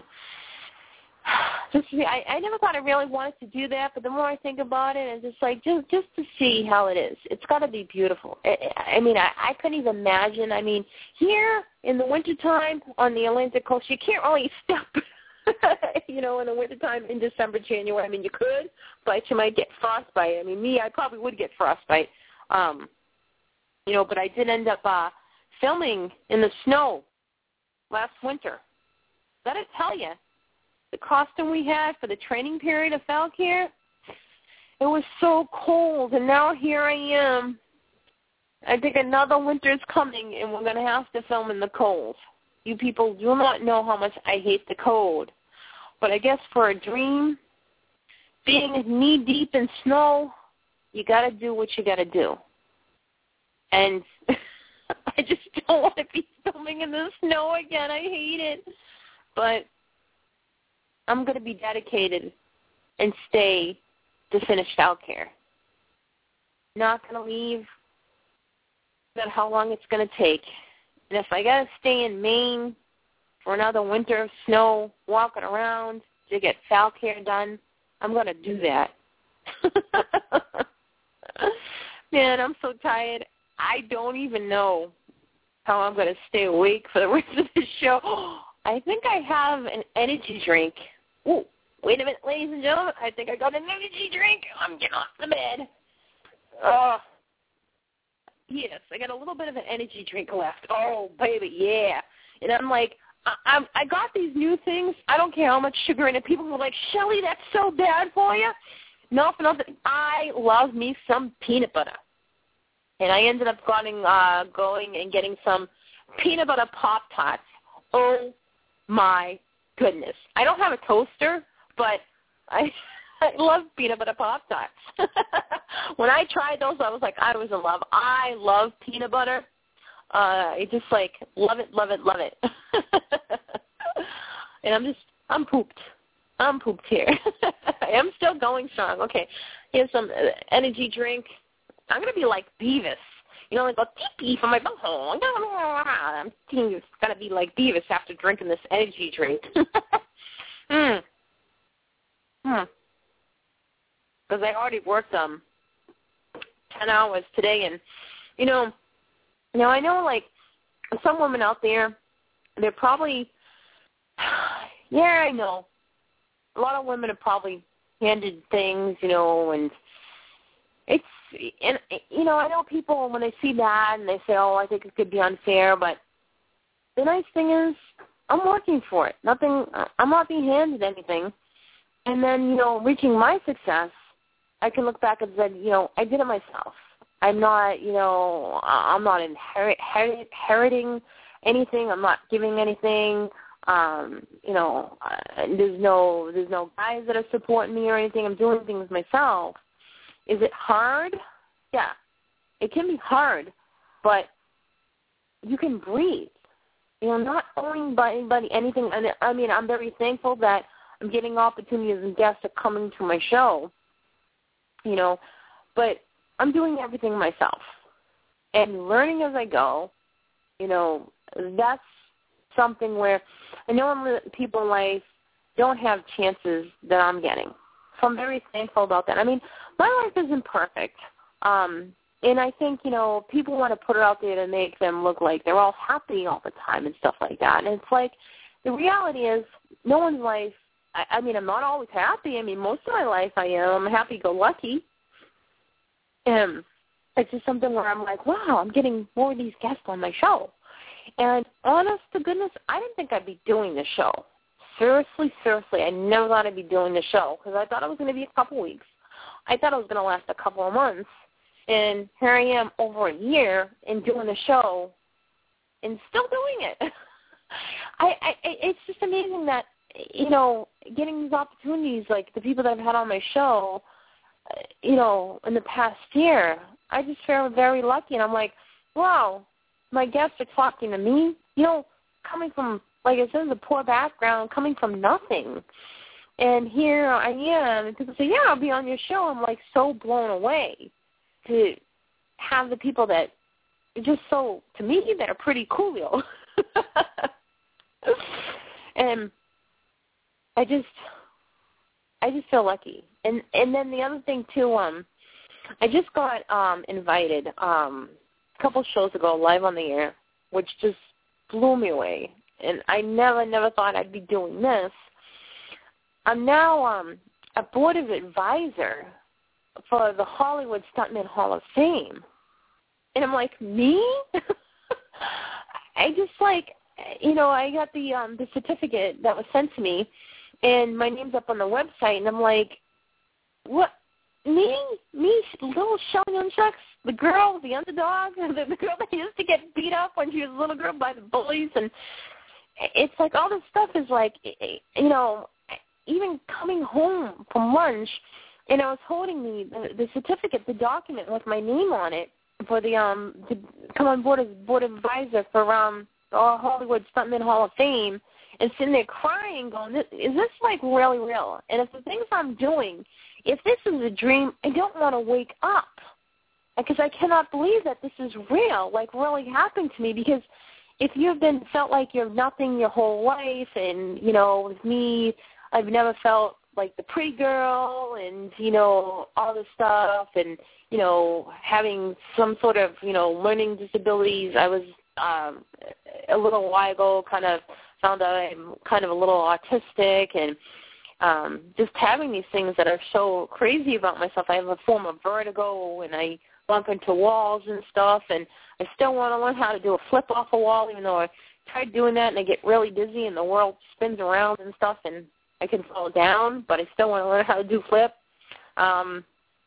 Just I, I never thought I really wanted to do that, but the more I think about it, it's just like just just to see how it is. It's got to be beautiful. I, I mean, I, I couldn't even imagine. I mean, here in the wintertime on the Atlantic coast, you can't really step. You know, in the wintertime, in December, January. I mean, you could, but you might get frostbite. I mean, me, I probably would get frostbite. Um, you know, but I did end up uh, filming in the snow last winter. Did I tell you? The costume we had for the training period of Falcare, it was so cold, and now here I am. I think another winter is coming, and we're going to have to film in the cold. You people do not know how much I hate the cold. But I guess for a dream, being knee-deep in snow, you got to do what you got to do. And I just don't want to be filming in the snow again. I hate it. But I'm going to be dedicated and stay to finish Falcare. Not going to leave. Not how long it's going to take. And if I got to stay in Maine for another winter of snow, walking around to get Falcare done, I'm going to do that. Man, I'm so tired. I don't even know how I'm going to stay awake for the rest of the show. I think I have an energy drink. Oh, wait a minute, ladies and gentlemen. I think I got an energy drink. I'm getting off the bed. Oh. Yes, I got a little bit of an energy drink left. Oh, baby, yeah. And I'm like, I, I'm, I got these new things. I don't care how much sugar in it. People were like, Shelly, that's so bad for you. No, for nothing. I love me some peanut butter. And I ended up going, uh, going and getting some peanut butter Pop-Tarts. Oh, my goodness. I don't have a toaster, but I... I love peanut butter Pop-Tarts. When I tried those, I was like, I was in love. I love peanut butter. Uh, I just, like, love it, love it, love it. And I'm just, I'm pooped. I'm pooped here. I'm still going strong. Okay, here's some energy drink. I'm going to be like Beavis. You know, like a tee-pee from my butthole. I'm thinking it's going to be like Beavis after drinking this energy drink. Hmm. Hmm. Because I already worked um ten hours today, and you know, now I know like some women out there, they're probably, yeah, I know, a lot of women have probably handed things, you know, and it's, and you know, I know people when they see that and they say, oh, I think it could be unfair, but the nice thing is, I'm working for it. Nothing, I'm not being handed anything, and then you know, reaching my success. I can look back and say, you know, I did it myself. I'm not, you know, I'm not inherit, inherit, inheriting anything. I'm not giving anything. Um, you know, uh, there's no, there's no guys that are supporting me or anything. I'm doing things myself. Is it hard? Yeah, it can be hard, but you can breathe. You know, not owing by anybody anything. I mean, I'm very thankful that I'm getting opportunities and guests are coming to my show, you know, but I'm doing everything myself and learning as I go. You know, that's something where I know people in life don't have chances that I'm getting. So I'm very thankful about that. I mean, my life isn't perfect. Um, and I think, you know, people want to put it out there to make them look like they're all happy all the time and stuff like that. And it's like, the reality is no one's life, I, I mean, I'm not always happy. I mean, most of my life I am. I'm happy-go-lucky. And it's just something where I'm like, wow, I'm getting more of these guests on my show. And honest to goodness, I didn't think I'd be doing the show. Seriously, seriously, I never thought I'd be doing the show because I thought it was going to be a couple weeks. I thought it was going to last a couple of months. And here I am over a year and doing the show and still doing it. I, I It's just amazing that, you know, getting these opportunities, like the people that I've had on my show, you know, in the past year, I just feel very lucky. And I'm like, wow, my guests are talking to me. You know, coming from, like I said, a poor background, coming from nothing. And here I am, and people say, yeah, I'll be on your show. I'm, like, so blown away to have the people that are just so, to me, that are pretty cool. And I just, I just feel lucky. And and then the other thing, too, um, I just got um, invited um, a couple shows ago, live on the air, which just blew me away. And I never, never thought I'd be doing this. I'm now um, a board of advisor for the Hollywood Stuntman Hall of Fame. And I'm like, me? I just like, you know, I got the um, the certificate that was sent to me, and my name's up on the website, and I'm like, what? Me? Me? Little Shelly Nunchucks? The girl, the underdog? The, the girl that used to get beat up when she was a little girl by the bullies? And it's like all this stuff is like, you know, even coming home from lunch, and I was holding the, the, the certificate, the document with my name on it for the um to come on board as board advisor for um the Hollywood Stuntman Hall of Fame, and sitting there crying, going, is this like really real? And if the things I'm doing, if this is a dream, I don't want to wake up because I cannot believe that this is real, like really happened to me. Because if you've been felt like you're nothing your whole life, and you know, with me, I've never felt like the pretty girl, and you know, all this stuff, and you know, having some sort of you know learning disabilities. I was um, a little while ago kind of found out I'm kind of a little autistic, and um, just having these things that are so crazy about myself. I have a form of vertigo, and I bump into walls and stuff, and I still want to learn how to do a flip off a wall, even though I tried doing that, and I get really dizzy, and the world spins around and stuff, and I can fall down, but I still want to learn how to do flip. Um,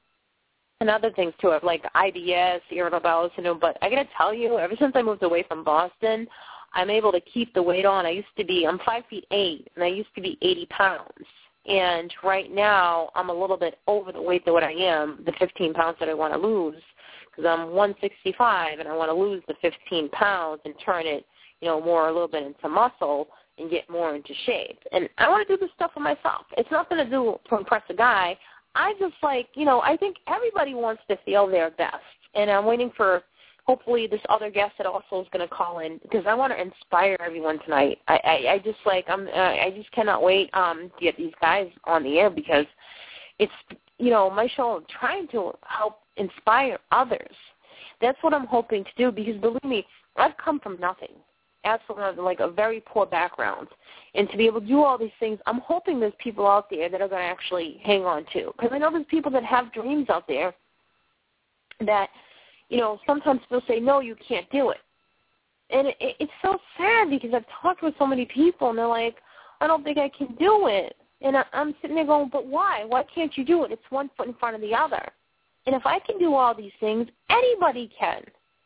and other things, too, like I B S, irritable bowel syndrome. But I got to tell you, ever since I moved away from Boston, I'm able to keep the weight on. I used to be, I'm five feet eight, and I used to be eighty pounds. And right now, I'm a little bit over the weight that what I am, the fifteen pounds that I want to lose, because I'm one sixty-five, and I want to lose the fifteen pounds and turn it, you know, more a little bit into muscle and get more into shape. And I want to do this stuff for myself. It's nothing to do to impress a guy. I just like, you know, I think everybody wants to feel their best. And I'm waiting for hopefully this other guest that also is going to call in, because I want to inspire everyone tonight. I, I, I just like, I'm, uh, I just cannot wait um, to get these guys on the air, because it's, you know, my show, I'm trying to help inspire others. That's what I'm hoping to do, because believe me, I've come from nothing. Absolutely, like a very poor background. And to be able to do all these things, I'm hoping there's people out there that are going to actually hang on to. Because I know there's people that have dreams out there that, you know, sometimes they'll say, no, you can't do it. And it, it, it's so sad, because I've talked with so many people, and they're like, I don't think I can do it. And I, I'm sitting there going, but why? Why can't you do it? It's one foot in front of the other. And if I can do all these things, anybody can.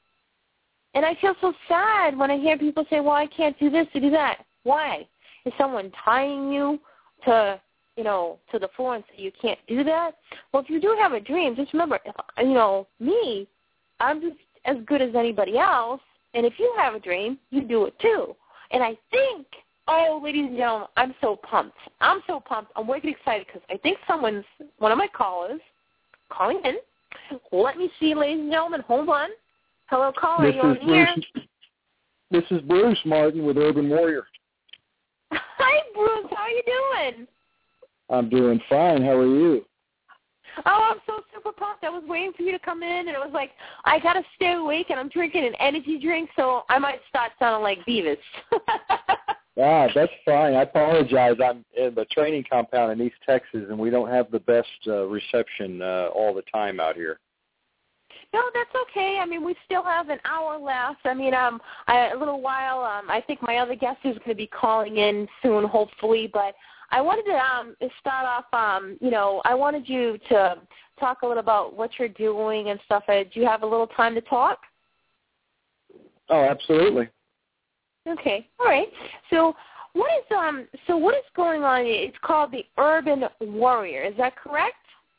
And I feel so sad when I hear people say, well, I can't do this or do that. Why? Is someone tying you to, you know, to the floor and say you can't do that? Well, if you do have a dream, just remember, if, you know, me, I'm just as good as anybody else, And if you have a dream, you do it too. And I think, oh, ladies and gentlemen, I'm so pumped. I'm so pumped. I'm wicked excited because I think someone's, one of my callers, calling in. Let me see, ladies and gentlemen. Hold on. Hello, caller. This you on is here? Bruce. This is Bruce Martin with Urban Warrior. Hi, Bruce. How are you doing? I'm doing fine. How are you? Oh, I'm so super pumped. I was waiting for you to come in, and it was like, I got to stay awake, and I'm drinking an energy drink, so I might start sounding like Beavis. Ah, that's fine. I apologize. I'm in the training compound in East Texas, and we don't have the best uh, reception uh, all the time out here. No, that's okay. I mean, we still have an hour left. I mean, um, I, a little while. Um, I think my other guest is going to be calling in soon, hopefully. But I wanted to um, start off. Um, you know, I wanted you to talk a little about what you're doing and stuff. Uh, do you have a little time to talk? Oh, absolutely. Okay. All right. So, what is um? So, what is going on? It's called the Urban Warrior. Is that correct?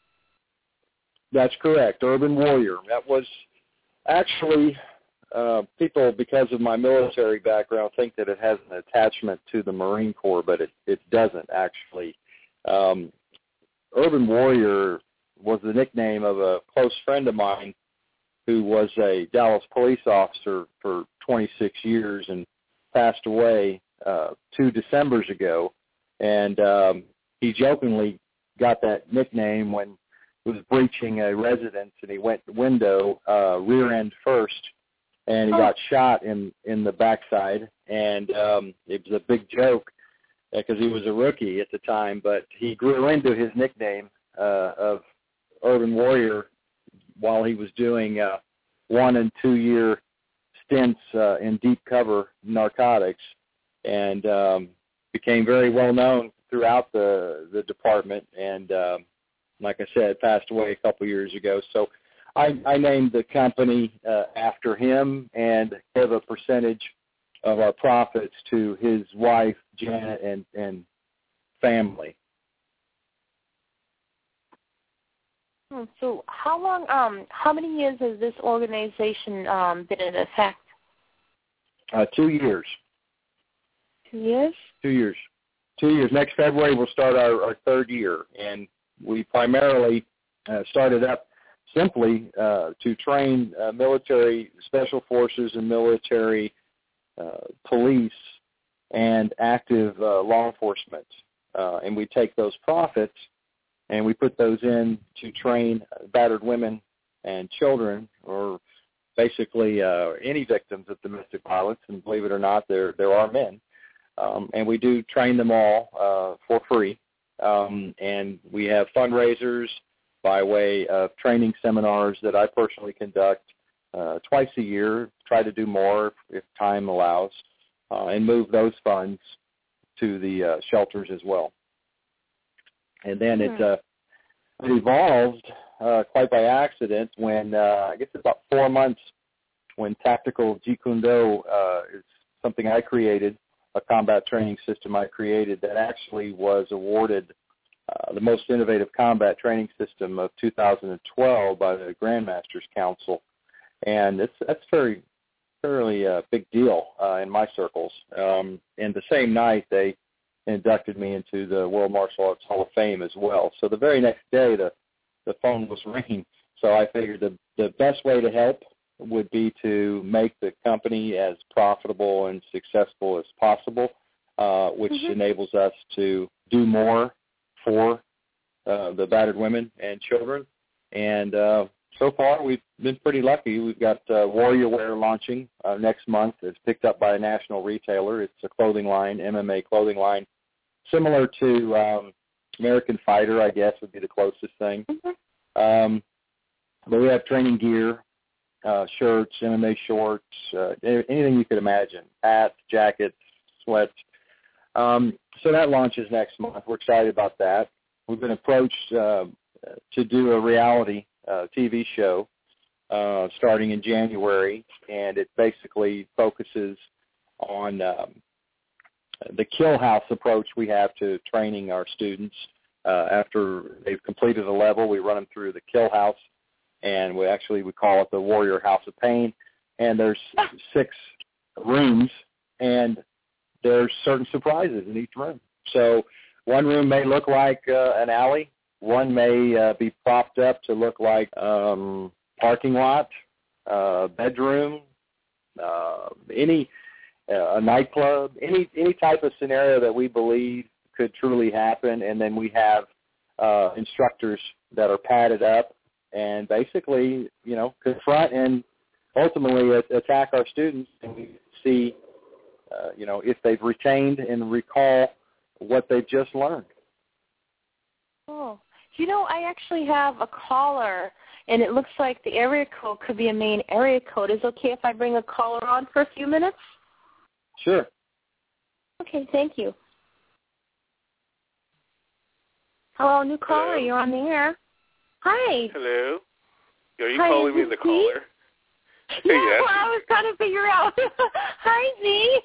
That's correct, Urban Warrior. That was actually, uh, people, because of my military background, think that it has an attachment to the Marine Corps, but it, it doesn't actually. Um, Urban Warrior was the nickname of a close friend of mine who was a Dallas police officer for twenty-six years and passed away uh, two Decembers ago. And um, he jokingly got that nickname when was breaching a residence, and he went window uh, rear end first, and he got shot in in the backside. And um, it was a big joke because he was a rookie at the time, but he grew into his nickname uh, of Urban Warrior while he was doing uh, one and two year stints uh, in deep cover narcotics, and um, became very well known throughout the the department. And um, like I said, passed away a couple years ago. So I, I named the company uh, after him and give a percentage of our profits to his wife, Janet, and, and family. So how long, um, how many years has this organization um, been in effect? Uh, two years. Two years? Two years. Two years. Next February we'll start our, our third year, and we primarily uh, started up simply uh, to train uh, military special forces and military uh, police and active uh, law enforcement. Uh, and we take those profits and we put those in to train battered women and children, or basically uh, any victims of domestic violence. And believe it or not, there there are men. Um, and we do train them all uh, for free. Um, and we have fundraisers by way of training seminars that I personally conduct uh, twice a year, try to do more if, if time allows, uh, and move those funds to the uh, shelters as well. And then mm-hmm. it, uh, it evolved uh, quite by accident when, uh, I guess it's about four months when Tactical Jeet Kune Do uh, is something I created, a combat training system I created that actually was awarded uh, the most innovative combat training system of two thousand twelve by the Grandmasters Council. And it's that's very, fairly a uh, big deal uh, in my circles. Um, and the same night, they inducted me into the World Martial Arts Hall of Fame as well. So the very next day, the, the phone was ringing. So I figured the, the best way to help would be to make the company as profitable and successful as possible, uh, which mm-hmm. enables us to do more for uh, the battered women and children. And uh, so far, we've been pretty lucky. We've got uh, Warrior Wear launching uh, next month. It's picked up by a national retailer. It's a clothing line, M M A clothing line, similar to um, American Fighter, I guess, would be the closest thing. Mm-hmm. Um, but we have training gear, uh, shirts, M M A shorts, uh, anything you could imagine, hats, jackets, sweats. Um, so that launches next month. We're excited about that. We've been approached uh, to do a reality uh, T V show uh, starting in January, and it basically focuses on um, the kill house approach we have to training our students. Uh, after they've completed a level, we run them through the kill house, and we actually we call it the Warrior House of Pain. and there's six rooms, and there's certain surprises in each room. So one room may look like uh, an alley. One may uh, be propped up to look like um, parking lot, uh, bedroom, uh, any uh, a nightclub, any any type of scenario that we believe could truly happen. And then we have uh, instructors that are padded up and basically, you know, confront and ultimately attack our students, and we see, uh, you know, if they've retained and recall what they've just learned. Oh, you know, I actually have a caller, and it looks like the area code could be a main area code. Is it okay if I bring a caller on for a few minutes? Sure. Okay, thank you. Hello, new caller. Hello. You're on the air. Hi. Hello. Are you Hi, calling me is the this caller? Yeah, Yes. well, I was trying to figure out. Hi, Z.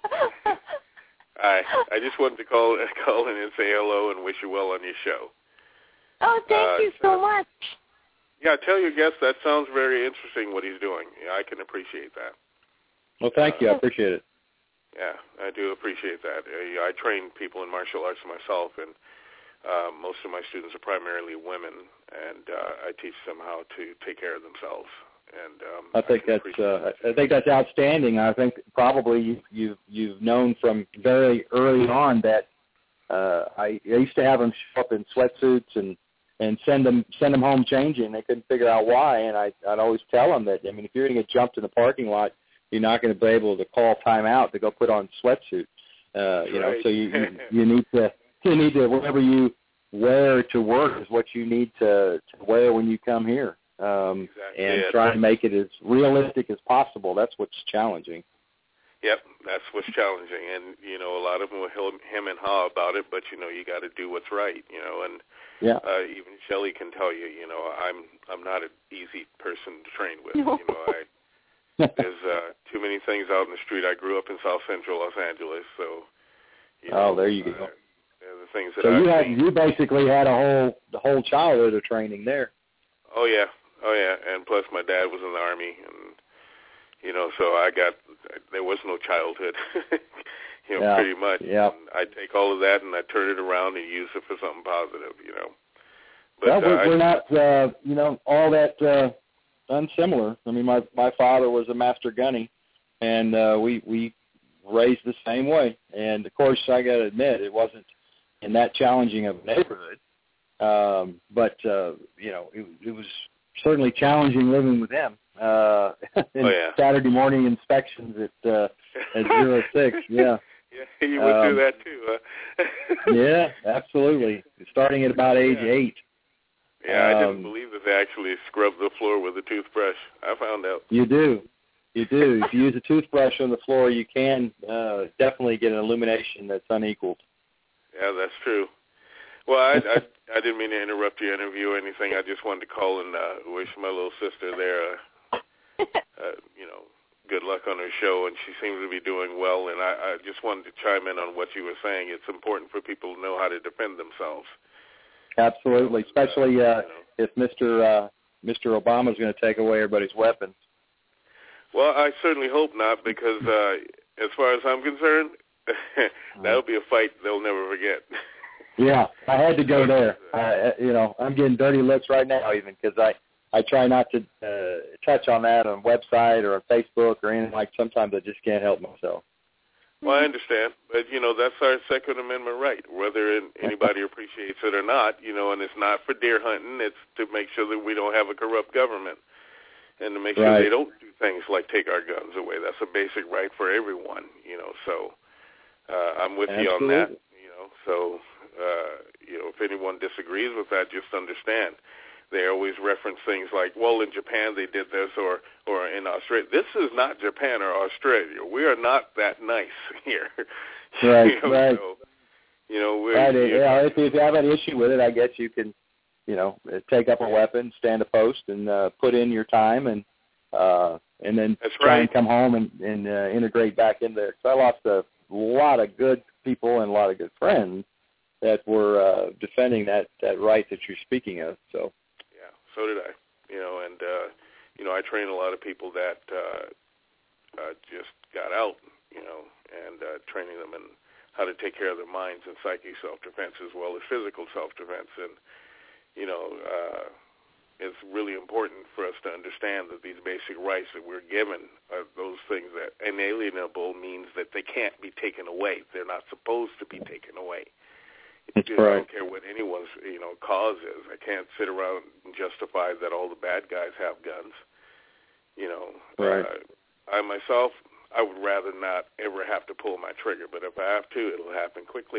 Hi. I just wanted to call call in and say hello and wish you well on your show. Oh, thank Uh, you so much. Yeah, tell your guest that sounds very interesting what he's doing. Yeah, I can appreciate that. Well, thank you. I appreciate it. Yeah, I do appreciate that. I, I train people in martial arts myself, and uh, most of my students are primarily women, and uh, I teach them how to take care of themselves. And um, I think I that's uh, I think that's outstanding. I think probably you, you've you've known from very early on that uh, I, I used to have them show up in sweatsuits and and send them send them home changing. They couldn't figure out why, and I I'd always tell them that I mean if you're going to get jumped in the parking lot, you're not going to be able to call timeout to go put on sweatsuit. Uh, you know, right. so you, you you need to you need to whatever you wear to work is what you need to, to wear when you come here. Um, exactly. and yeah. try to make it as realistic as possible. That's what's challenging. Yep, that's what's challenging. And, you know, a lot of them will hem and haw about it, but, you know, you got to do what's right, you know. And yeah. uh, even Shelley can tell you, you know, I'm I'm not an easy person to train with. No. You know, I there's uh, too many things out in the street. I grew up in South Central Los Angeles, so, you know. Oh, there you go. Uh, the things that so I've you had seen. you basically had a whole the whole childhood of training there. Oh, yeah. Oh, yeah, and plus my dad was in the Army, and, you know, so I got, there was no childhood, you know, yeah. pretty much. Yeah. And I take all of that and I turn it around and use it for something positive, you know. But, well, we're, uh, we're not, uh, you know, all that uh, unsimilar. I mean, my my father was a master gunny, and uh, we, we raised the same way. And, of course, I got to admit, it wasn't in that challenging of a neighborhood. Um, but, uh, you know, it, it was certainly challenging living with him. Uh, and oh, yeah. Saturday morning inspections at uh, at zero six. Yeah. Yeah, you would um, do that too, huh? Yeah, absolutely. Starting at about age yeah. eight. Yeah, I didn't um, believe that they actually scrub the floor with a toothbrush. I found out. You do. You do. If you use a toothbrush on the floor, you can uh, definitely get an illumination that's unequaled. Yeah, that's true. Well, I, I I didn't mean to interrupt your interview or anything. I just wanted to call and uh, wish my little sister there, uh, uh, you know, good luck on her show, and she seems to be doing well. And I, I just wanted to chime in on what you were saying. It's important for people to know how to defend themselves. Absolutely, especially uh, you know. if Mister Uh, Mister Obama's going to take away everybody's weapons. Well, I certainly hope not, because uh, as far as I'm concerned, that'll be a fight they'll never forget. Yeah, I had to go there. Uh, you know, I'm getting dirty looks right now even because I, I try not to uh, touch on that on website or on Facebook or anything like. Sometimes I just can't help myself. Well, I understand, but, you know, that's our Second Amendment right, whether anybody appreciates it or not, you know, and it's not for deer hunting. It's to make sure that we don't have a corrupt government and to make sure right. they don't do things like take our guns away. That's a basic right for everyone, you know, so uh, I'm with Absolutely. you on that, you know, so... Uh, you know, if anyone disagrees with that, just understand. They always reference things like, well, in Japan they did this, or, or in Australia. This is not Japan or Australia. We are not that nice here. Right, you know, right. So, you know, we're, right. you Yeah, know, if, if you have an issue with it, I guess you can, you know, take up a weapon, stand a post, and uh, put in your time, and uh, and then That's try right. and come home and, and uh, integrate back in there. So I lost a lot of good people and a lot of good friends that were uh, defending that, that right that you're speaking of. So yeah, so did I. You know, and uh, you know, I train a lot of people that uh, uh, just got out, you know, and uh, training them in how to take care of their minds and psychic self-defense as well as physical self-defense. And, you know, uh, it's really important for us to understand that these basic rights that we're given are those things that inalienable means that they can't be taken away. They're not supposed to be taken away. That's I right. don't care what anyone's, you know, cause is. I can't sit around and justify that all the bad guys have guns. You know, right. uh, I myself, I would rather not ever have to pull my trigger, but if I have to, it'll happen quickly.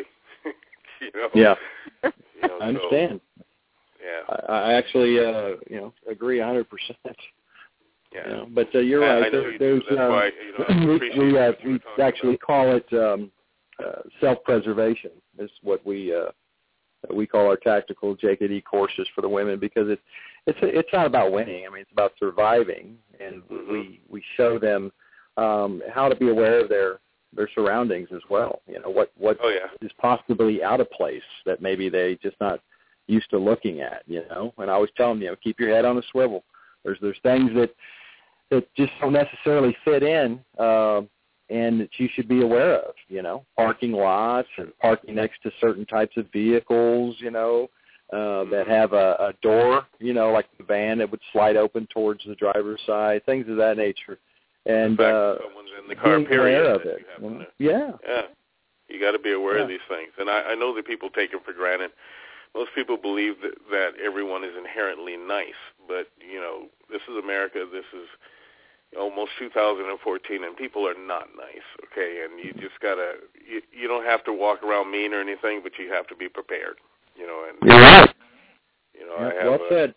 you know? Yeah, you know, I understand. So, yeah, I, I actually, uh, you know, agree a hundred percent. Yeah, you know, but uh, you're I, right. I know there, you there's, do. That's uh, why you know, I appreciate we, uh, what you were we talking actually about. call it um, uh, self-preservation. Is what we uh, we call our tactical J K D courses for the women, because it's it's it's not about winning. I mean, it's about surviving, and Mm-hmm. we we show them um, how to be aware of their their surroundings as well. You know, what what Oh, yeah. is possibly out of place that maybe they just not used to looking at. You know, and I always tell them, you know, keep your head on a swivel. There's there's things that that just don't necessarily fit in. Uh, and that you should be aware of, you know, parking lots and parking next to certain types of vehicles, you know, uh, that have a, a door, you know, like the van that would slide open towards the driver's side, things of that nature. And the fact uh, that someone's in the car, being period, aware of that it. you have You to know? know. Yeah. Yeah. You got to be aware Yeah. of these things. And I, I know that people take them for granted. Most people believe that, that everyone is inherently nice. But, you know, this is America. This is almost two thousand fourteen, and people are not nice, okay? And you just got to, you, you don't have to walk around mean or anything, but you have to be prepared, you know. And, You're right. you know, Yeah, I have well a, said.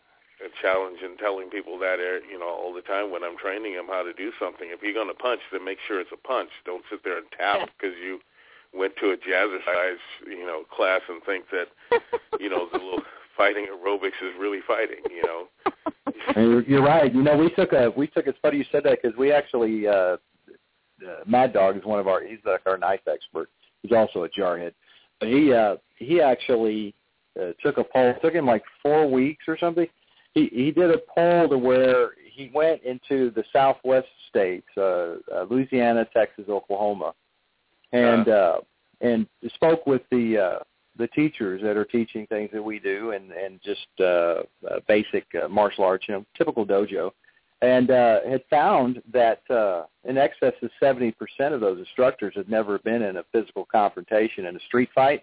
a challenge in telling people that, you know, all the time when I'm training them how to do something. If you're going to punch, then make sure it's a punch. Don't sit there and tap because you went to a jazzercise, you know, class and think that, you know, the little fighting aerobics is really fighting, you know. And you're, you're right. You know, we took a we took. It's funny you said that, because we actually uh, uh, Mad Dog is one of our. He's like our knife expert. He's also a jarhead. But he uh, he actually uh, took a poll. It took him like four weeks or something. He he did a poll to where he went into the Southwest states, uh, uh, Louisiana, Texas, Oklahoma, and uh, and spoke with the. Uh, the teachers that are teaching things that we do, and, and just uh, uh, basic uh, martial arts, you know, typical dojo, and uh, had found that uh, in excess of seventy percent of those instructors had never been in a physical confrontation in a street fight,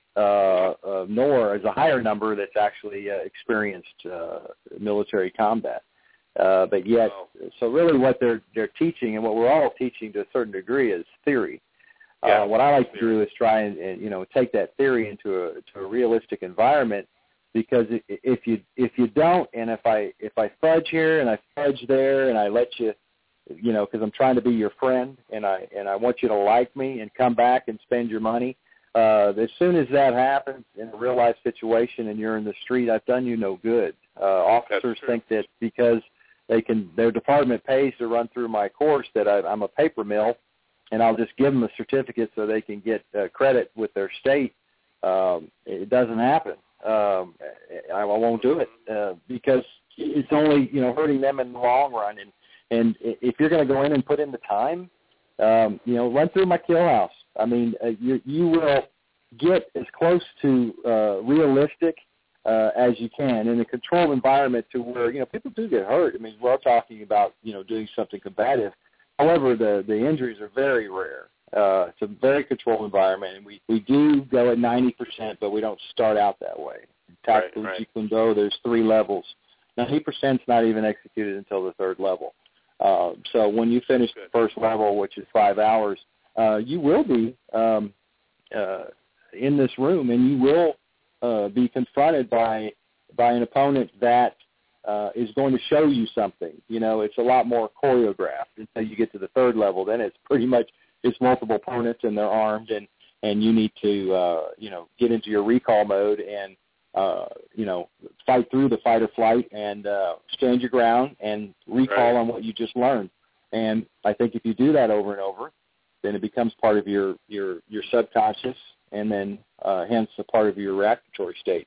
uh, uh, nor is a higher number that's actually uh, experienced uh, military combat. Uh, but yet, so really what they're they're teaching, and what we're all teaching to a certain degree, is theory. Yeah, uh, what I like to do is try and, and you know take that theory into a to a realistic environment, because if you if you don't, and if I if I fudge here and I fudge there and I let you, you know, because I'm trying to be your friend and I and I want you to like me and come back and spend your money. Uh, as soon as that happens in a real life situation and you're in the street, I've done you no good. Uh, officers think that because they can, their department pays to run through my course, that I, I'm a paper mill, and I'll just give them a certificate so they can get uh, credit with their state. Um, it doesn't happen. Um, I, I won't do it uh, because it's only, you know, hurting them in the long run. And and if you're going to go in and put in the time, um, you know, run through my kill house. I mean, uh, you you will get as close to uh, realistic uh, as you can in a controlled environment, to where, you know, people do get hurt. I mean, we're all talking about, you know, doing something combative. However, the, the injuries are very rare. Uh, it's a very controlled environment, and we, we do go at ninety percent, but we don't start out that way. In Tactical right, right. Jeet Kune Do, there's three levels. ninety percent is not even executed until the third level. Uh, so when you finish the first level, which is five hours, uh, you will be um, uh, in this room, and you will uh, be confronted by by an opponent that uh, is going to show you something. You know, it's a lot more choreographed until you get to the third level. Then it's pretty much it's multiple opponents, and they're armed, and, and you need to uh, you know get into your recall mode and uh, you know fight through the fight or flight and uh, stand your ground and recall right. on what you just learned. And I think if you do that over and over, then it becomes part of your, your, your subconscious, and then uh, hence a part of your reactory state.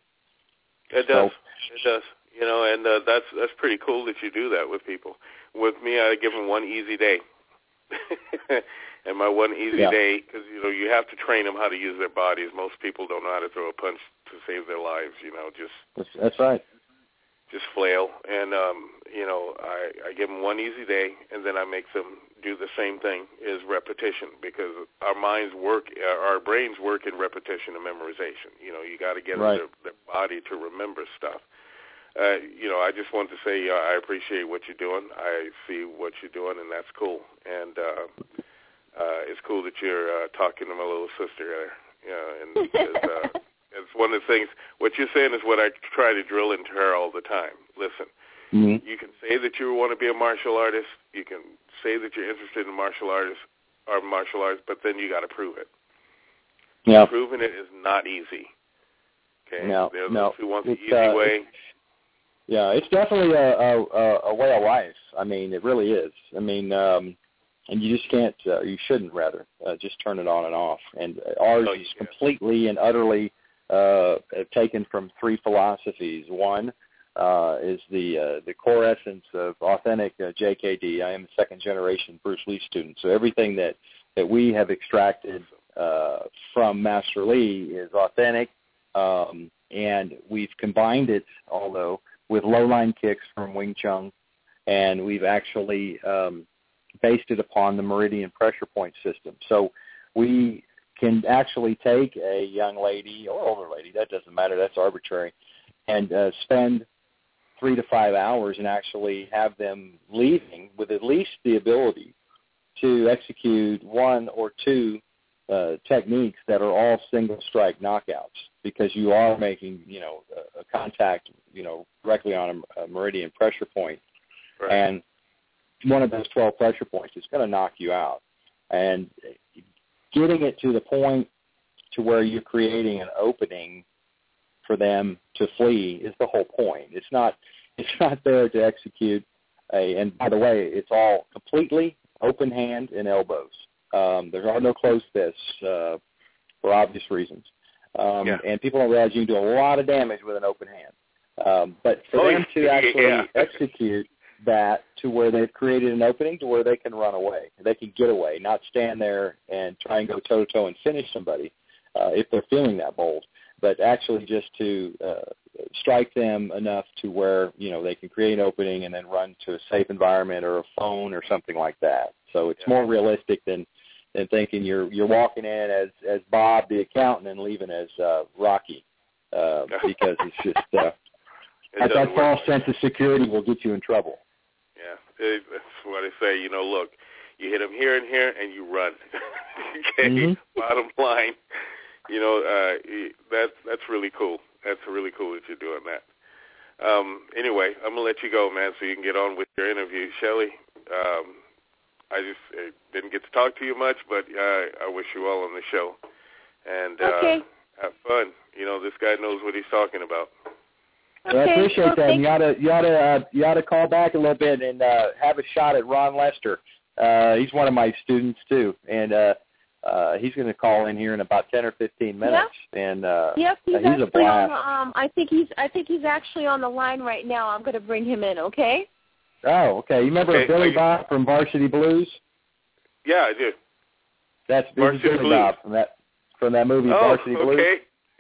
It does. So, it does. You know, and uh, that's that's pretty cool that you do that with people. With me, I give them one easy day. and my one easy yeah. day, because, you know, you have to train them how to use their bodies. Most people don't know how to throw a punch to save their lives, you know, just that's, that's right. Just flail. And, um, you know, I, I give them one easy day, and then I make them do the same thing, is repetition, because our minds work, our brains work in repetition and memorization. You know, you got to get right. their, their body to remember stuff. Uh, you know, I just want to say uh, I appreciate what you're doing. I see what you're doing, and that's cool. And uh, uh, it's cool that you're uh, talking to my little sister there. Yeah, and it's, uh, it's one of the things. What you're saying is what I try to drill into her all the time. Listen, mm-hmm. you can say that you want to be a martial artist. You can say that you're interested in martial arts or martial arts, but then you got to prove it. Yeah, proving it is not easy. Okay, no, there's no. those who want the it's, easy uh, way. Yeah, it's definitely a, a, a way of life. I mean, it really is. I mean, um, and you just can't, uh, you shouldn't rather, uh, just turn it on and off. And ours Oh, is yeah. completely and utterly uh, taken from three philosophies. One uh, is the uh, the core essence of authentic uh, J K D. I am a second generation Bruce Lee student, so everything that, that we have extracted uh, from Master Lee is authentic, um, and we've combined it, although, with low-line kicks from Wing Chun, and we've actually um, based it upon the Meridian pressure point system. So we can actually take a young lady or older lady, that doesn't matter, that's arbitrary, and uh, spend three to five hours and actually have them leaving with at least the ability to execute one or two uh, techniques that are all single-strike knockouts, because you are making, you know, a, a contact, you know, directly on a, a Meridian pressure point. Right. And one of those twelve pressure points is going to knock you out. And getting it to the point to where you're creating an opening for them to flee is the whole point. It's not, it's not there to execute a, and by the way, it's all completely open hand and elbows. Um, there are no closed fists uh, for obvious reasons. Um, yeah. And people don't realize you can do a lot of damage with an open hand. Um, but for oh, them to actually yeah. execute that to where they've created an opening to where they can run away, they can get away, not stand there and try and go toe-to-toe and finish somebody uh, if they're feeling that bold, but actually just to uh, strike them enough to where, you know, they can create an opening and then run to a safe environment or a phone or something like that. So it's yeah. more realistic than than thinking you're you're walking in as, as Bob the accountant and leaving as uh, Rocky, uh, because it's just uh, it that, that false work. sense of security will get you in trouble. Yeah, it, that's what I say. You know, look, you hit them here and here, and you run. Okay, mm-hmm. Bottom line, you know, uh, that that's really cool. That's really cool that you're doing that. Um, anyway, I'm gonna let you go, man, so you can get on with your interview, Shelly. Um, I just uh, didn't get to talk to you much, but uh, I wish you well on the show. And uh, okay. have fun. You know, this guy knows what he's talking about. Okay. Well, I appreciate well, that. You ought to, you ought to, uh, you ought to call back a little bit and uh, have a shot at Ron Lester. Uh, he's one of my students too, and uh, uh, he's going to call in here in about ten or fifteen minutes. Yep. And uh, yep, he's, uh, he's a blast. On, um, I think he's, I think he's actually on the line right now. I'm going to bring him in. Okay. Oh, okay. You remember okay. Billy Bob from Varsity Blues? Yeah, I do. That's Varsity Billy Blues. Bob from that from that movie oh, Varsity Blues. Okay.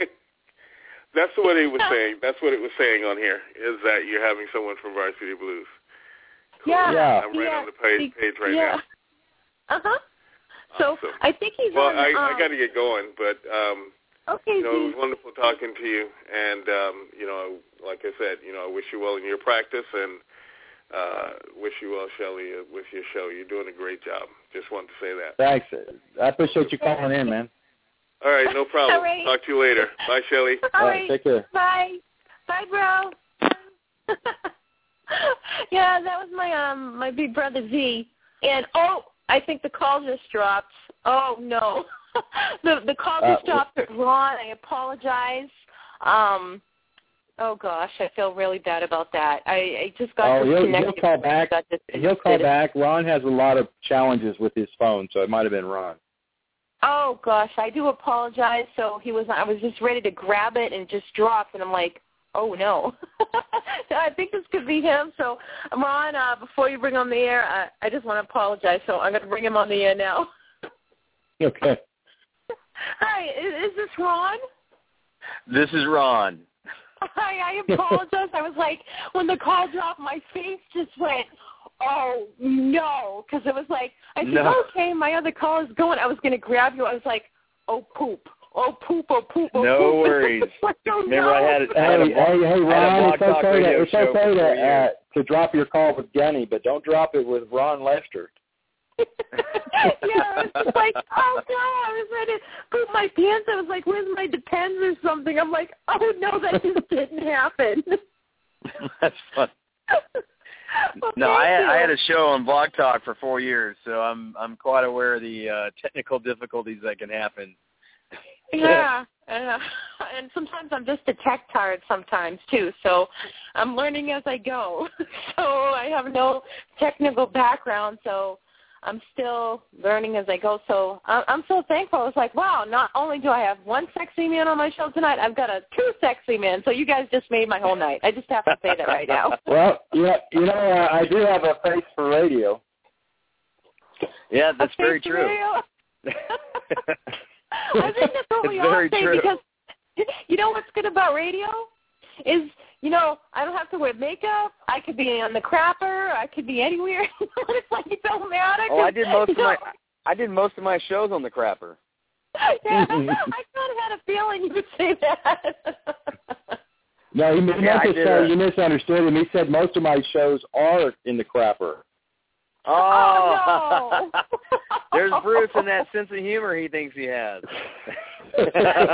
That's what he was saying. That's what it was saying on here, is that you're having someone from Varsity Blues. Cool. Yeah. yeah. I'm right yeah. on the page, page right yeah. now. Uh-huh. So awesome. I think he's well, on. Well, I, um, I got to get going, but um, okay, you know, it was Z. wonderful talking to you. And, um, you know, like I said, you know, I wish you well in your practice, and uh, wish you well, Shelly, uh, with your show. You're doing a great job. Just wanted to say that. Thanks. I appreciate you calling in, man. All right, no problem. All right. Talk to you later. Bye, Shelly. All, All right. right, take care. Bye. Bye, bro. Yeah, that was my um my big brother Z. And oh, I think the call just dropped. Oh no, the the call just uh, dropped. Ron, I apologize. Um, oh gosh, I feel really bad about that. I, I just got oh, disconnected. He'll, he'll call back. He'll call back. Ron has a lot of challenges with his phone, so it might have been Ron. Oh gosh, I do apologize. So he was. I was just ready to grab it and it just dropped, and I'm like, oh, no. I think this could be him. So, Ron, uh, before you bring him on the air, I, I just want to apologize. So I'm going to bring him on the air now. Okay. Hi, is, is this Ron? This is Ron. Hi, I apologize. I was like, when the call dropped, my face just went, oh, no, because it was like, I said, No. okay, my other call is going. I was going to grab you. I was like, oh, poop. Oh, poop, oh, poop, oh, no poop. worries. Like, oh, Remember, no. I had, a, I had Hey, a, hey, hey, I had a Ron, Blog it's Talk okay, to, radio it's show okay for to, four uh, years. to drop your call with Gunny, but don't drop it with Ron Lester. Yeah, I was just like, oh, God, I was ready to poop my pants. I was like, where's my Depends or something? I'm like, oh, no, that just didn't happen. That's fun. Well, No, thank I had, you. I had a show on Blog Talk for four years, so I'm I'm quite aware of the uh, technical difficulties that can happen. Yeah, uh, and sometimes I'm just a tech tired sometimes too, so I'm learning as I go. So I have no technical background, so I'm still learning as I go. So I- I'm so thankful. I was like, wow, not only do I have one sexy man on my show tonight, I've got a two sexy men. So you guys just made my whole night. I just have to say that right now. Well, yeah, you know, uh, I do have a face for radio. Yeah, that's A very face true. radio? I think that's what It's we all very say true. because you know what's good about radio is, you know, I don't have to wear makeup. I could be on the crapper. I could be anywhere. It's like it don't matter. Oh, I did most of you know, my I did most of my shows on the crapper. Yeah, I kind of had a feeling you would say that. No, he meant Yeah, I to did say a- you misunderstood him. He said most of my shows are in the crapper. Oh, no. There's Bruce and that sense of humor he thinks he has. So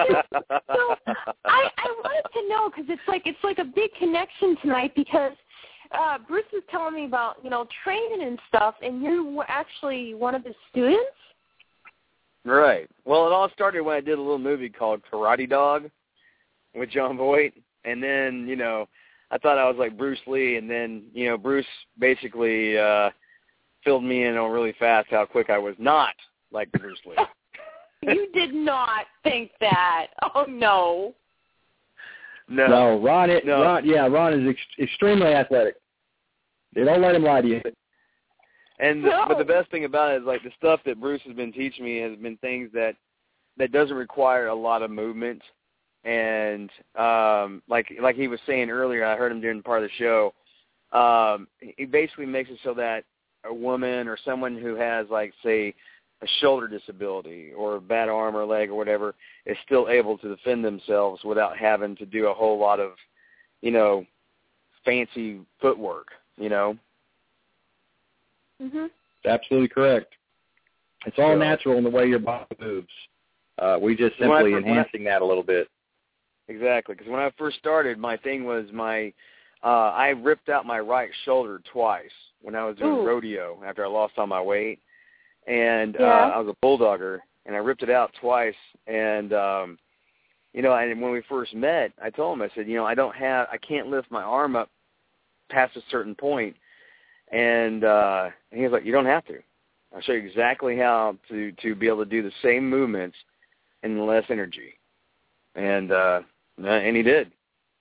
I, I wanted to know because it's like it's like a big connection tonight because uh, Bruce was telling me about you know training and stuff, and you were actually one of his students. Right. Well, it all started when I did a little movie called Karate Dog with John Voight, and then you know I thought I was like Bruce Lee, and then you know Bruce basically uh, filled me in on really fast how quick I was not like Bruce Lee. You did not think that. Oh no. No. No, Ron, it, No. Ron, yeah, Ron is ex- extremely athletic. They don't let him lie to you. And No. but the best thing about it is like the stuff that Bruce has been teaching me has been things that that doesn't require a lot of movement. And um, like like he was saying earlier, I heard him during part of the show. Um, he basically makes it so that a woman or someone who has like say a shoulder disability or a bad arm or leg or whatever is still able to defend themselves without having to do a whole lot of, you know, fancy footwork, you know. Mhm. Absolutely correct. It's all So- natural in the way your body moves. Uh, we just When I simply fir- when I- enhancing that a little bit. Exactly, because when I first started, my thing was my uh, I ripped out my right shoulder twice when I was doing Ooh. rodeo after I lost all my weight, and Yeah. uh, I was a bulldogger, and I ripped it out twice. And um, you know, and when we first met, I told him, I said, you know, I don't have, I can't lift my arm up past a certain point, and uh, and he was like, you don't have to. I'll show you exactly how to to be able to do the same movements in less energy, and uh, and he did.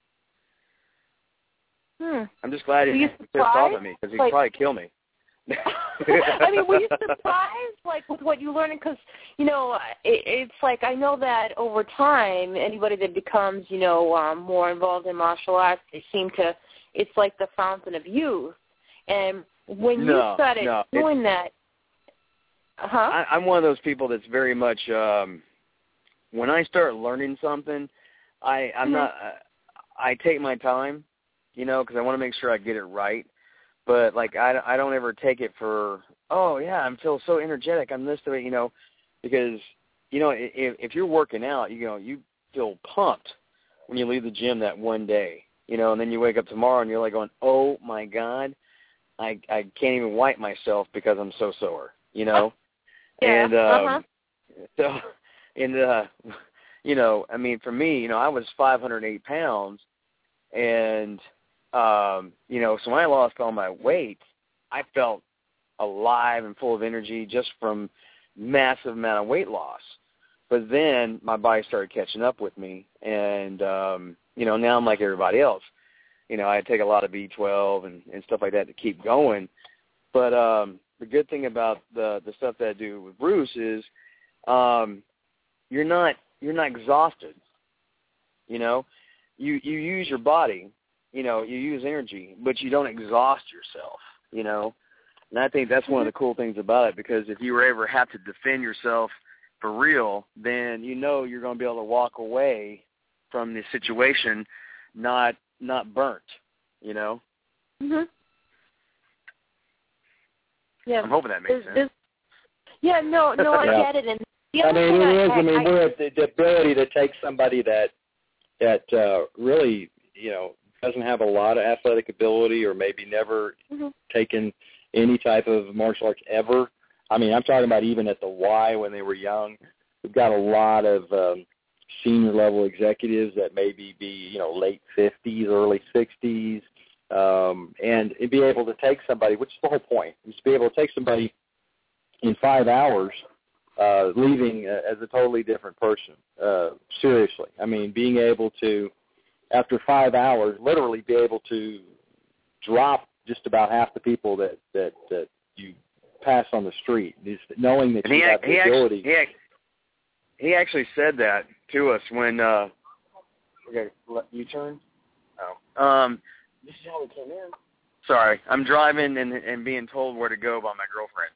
Hmm. I'm just glad he Were you didn't piss off surprised? at me because he'd Like- probably kill me. I mean, were you surprised, like, with what you learned? Because, you know, it, it's like I know that over time, anybody that becomes, you know, um, more involved in martial arts, they seem to, it's like the fountain of youth. And when No, you started no, doing that, huh? I, I'm one of those people that's very much, um, when I start learning something, I, I'm Mhm. not, uh, I take my time, you know, because I want to make sure I get it right. But, like, I, I don't ever take it for, oh, yeah, I feel so energetic. I'm this way, you know, because, you know, if, if you're working out, you know, you feel pumped when you leave the gym that one day, you know, and then you wake up tomorrow and you're like going, oh, my God, I, I can't even wipe myself because I'm so sore, you know. Yeah, And, um, uh-huh. so, and, uh, you know, I mean, for me, you know, I was five hundred eight pounds, and, um, you know, so when I lost all my weight, I felt alive and full of energy just from massive amount of weight loss. But then my body started catching up with me, and, um, You know, now I'm like everybody else. You know, I take a lot of B twelve and, and stuff like that to keep going. But um, the good thing about the the stuff that I do with Bruce is um, you're not you're not exhausted. You know, you you use your body. You know, you use energy, but you don't exhaust yourself. You know, and I think that's one of the cool things about it, because if you were ever have to defend yourself for real, then you know you're going to be able to walk away from the situation not not burnt, you know? Mhm. Yeah. I'm hoping that makes there's, sense. There's, yeah, no, no, I Yeah. get it. And the I other mean, thing it is. I, I, mean, I, we're the, the ability to take somebody that that uh, really, you know, doesn't have a lot of athletic ability, or maybe never mm-hmm. taken any type of martial arts ever. I mean, I'm talking about even at the Y when they were young. We've got a lot of um, senior level executives that maybe be, you know, late fifties, early sixties, um, and, and be able to take somebody, which is the whole point, is to be able to take somebody in five hours, uh, leaving uh, as a totally different person. Uh, seriously, I mean, being able to, after five hours, literally be able to drop just about half the people that that, that you pass on the street, just knowing that and you he, have the he ability. Actually, he, he actually said that to us when, uh, okay, you turn? Oh. Um, this is how we came in. Sorry, I'm driving and and being told where to go by my girlfriend.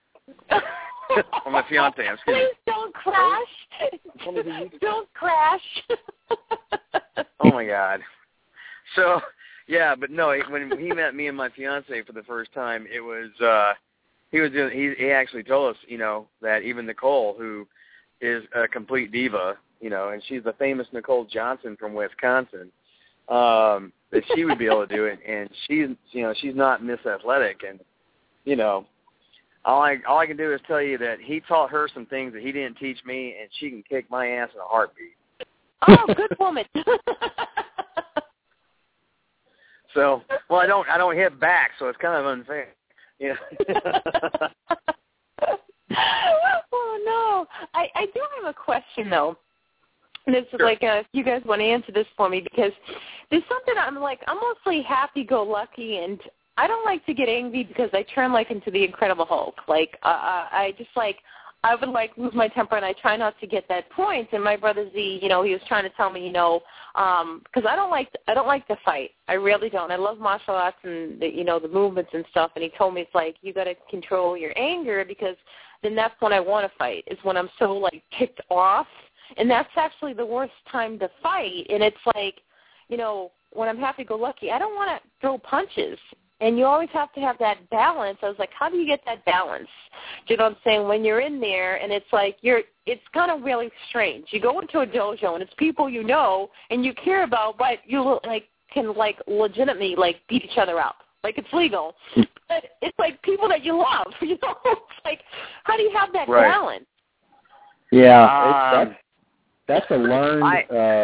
Or my fiance, excuse me. Please don't crash. Don't crash. Oh, my God. So, yeah, but no, when he met me and my fiance for the first time, it was, uh, he was doing, he, he actually told us, you know, that even Nicole, who is a complete diva, you know, and she's the famous Nicole Johnson from Wisconsin, um, that she would be able to do it. And she's, you know, she's not Miss Athletic. And, you know, all I, all I can do is tell you that he taught her some things that he didn't teach me, and she can kick my ass in a heartbeat. Oh, good woman. So, well, I don't, I don't hit back, so it's kind of unfair. Yeah. Oh no, I I do have a question though. And it's Sure. like, uh, if you guys want to answer this for me, because there's something I'm like, I'm mostly happy-go-lucky, and I don't like to get angry because I turn like into the Incredible Hulk. Like, uh, I just like, I would like lose my temper, and I try not to get that point. And my brother Z, you know, he was trying to tell me, you know, because um, I don't like, I don't like to fight. I really don't. I love martial arts and the, you know, the movements and stuff. And he told me it's like you got to control your anger, because then that's when I want to fight. Is when I'm so like ticked off. And that's actually the worst time to fight. And it's like, you know, when I'm happy-go-lucky, I don't want to throw punches. And you always have to have that balance. I was like, how do you get that balance? Do you know what I'm saying? When you're in there, and it's like you're, it's kind of really strange. You go into a dojo, and it's people you know and you care about, but you like can like legitimately like beat each other up. Like it's legal. But it's like people that you love. You know, it's like, how do you have that Right. balance? Yeah, Um, it's, that's, that's a learned. I,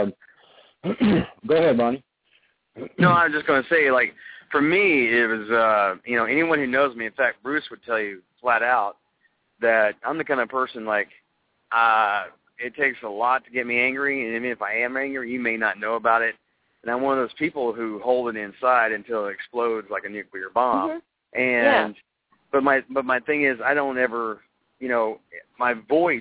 um, go ahead, Bonnie. No, I was just going to say, like, for me, it was, uh, you know, anyone who knows me, in fact, Bruce would tell you flat out that I'm the kind of person, like, uh, it takes a lot to get me angry, and even if I am angry, you may not know about it. And I'm one of those people who hold it inside until it explodes like a nuclear bomb. Mm-hmm. And, Yeah. but my, but my thing is, I don't ever, you know, my voice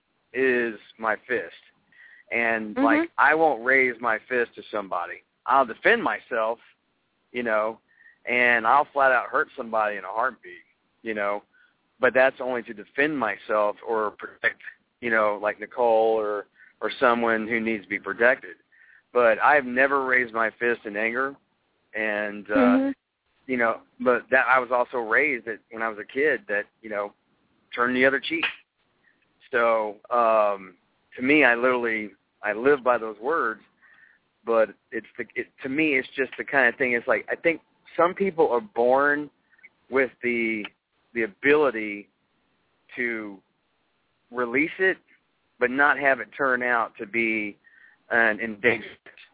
is my fist. And, Mm-hmm. like, I won't raise my fist to somebody. I'll defend myself, you know, and I'll flat out hurt somebody in a heartbeat, you know, but that's only to defend myself or protect, you know, like Nicole or, or someone who needs to be protected. But I've never raised my fist in anger, and, uh, Mm-hmm. you know, but that I was also raised that when I was a kid that, you know, turn the other cheek. So um, to me, I literally, I live by those words. But it's the, it, to me, it's just the kind of thing. It's like I think some people are born with the the ability to release it, but not have it turn out to be an endangerment.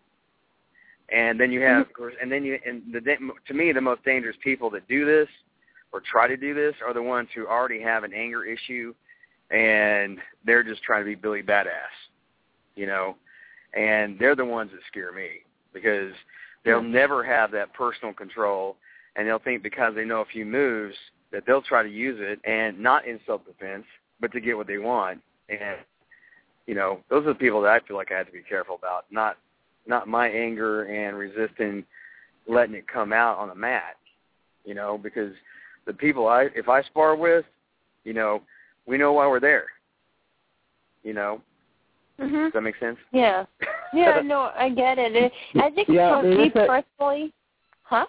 And then you have, and then you, and the to me, the most dangerous people that do this or try to do this are the ones who already have an anger issue, and they're just trying to be Billy Badass, you know. And they're the ones that scare me. because they'll Mm-hmm. never have that personal control, and they'll think because they know a few moves that they'll try to use it, and not in self-defense, but to get what they want. And, you know, those are the people that I feel like I have to be careful about, not not my anger and resisting letting it come out on the mat, you know, because the people I, if I spar with, you know, we know why we're there, you know. Mm-hmm. Does that make sense? Yeah. Yeah, no, I get it. it I think Yeah, for me it's a- personally, huh?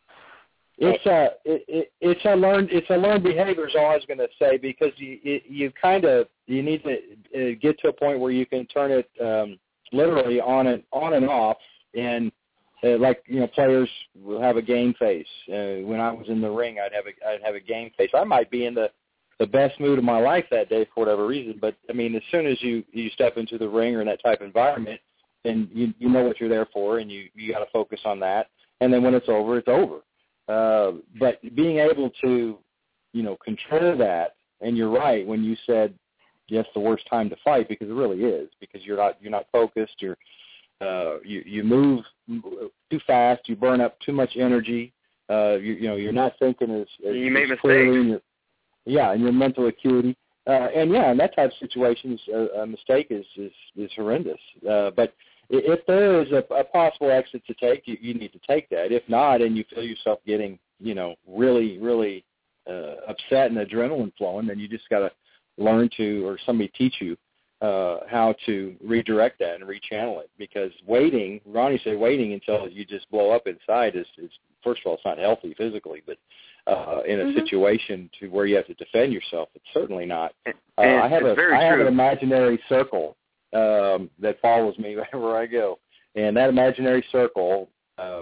It's a it, it, it's a learned it's a learned behavior. Is all I was going to say, because you it, you kind of you need to uh, get to a point where you can turn it um, literally on and on and off, and uh, like you know players will have a game face. Uh, when I was in the ring, I'd have a I'd have a game face. I might be in the the best mood of my life that day for whatever reason, but I mean, as soon as you you step into the ring or in that type of environment, then you you know what you're there for, and you you got to focus on that. And then when it's over, it's over. Uh, but being able to, you know, control that, and you're right when you said, yes, the worst time to fight, because it really is, because you're not you're not focused, you're uh, you you move too fast, you burn up too much energy, uh, you, you know, you're not thinking as, as You make as clearly in mistakes. your, yeah, and your mental acuity, uh, and yeah, in that type of situations, a, a mistake is is, is horrendous. Uh, but if there is a, a possible exit to take, you, you need to take that. If not, and you feel yourself getting, you know, really, really uh, upset and adrenaline flowing, then you just got to learn to, or somebody teach you uh, how to redirect that and rechannel it. Because waiting, Ronnie said, waiting until you just blow up inside is, is first of all, it's not healthy physically, but uh, in a Mm-hmm. situation to where you have to defend yourself, it's certainly not. Uh, And I have it's a very I have true. an imaginary circle um, that follows me wherever I go. And that imaginary circle, uh,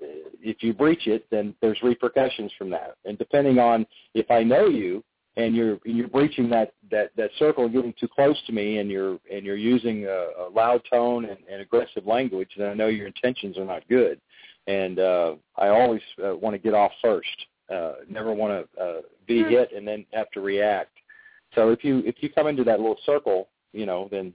if you breach it, then there's repercussions from that. And depending on if I know you and you're and you're breaching that, that, that circle and getting too close to me, and you're and you're using a, a loud tone and, and aggressive language, then I know your intentions are not good. And uh, I always uh, want to get off first. Uh, never want to uh, be hit and then have to react. So if you if you come into that little circle, you know, then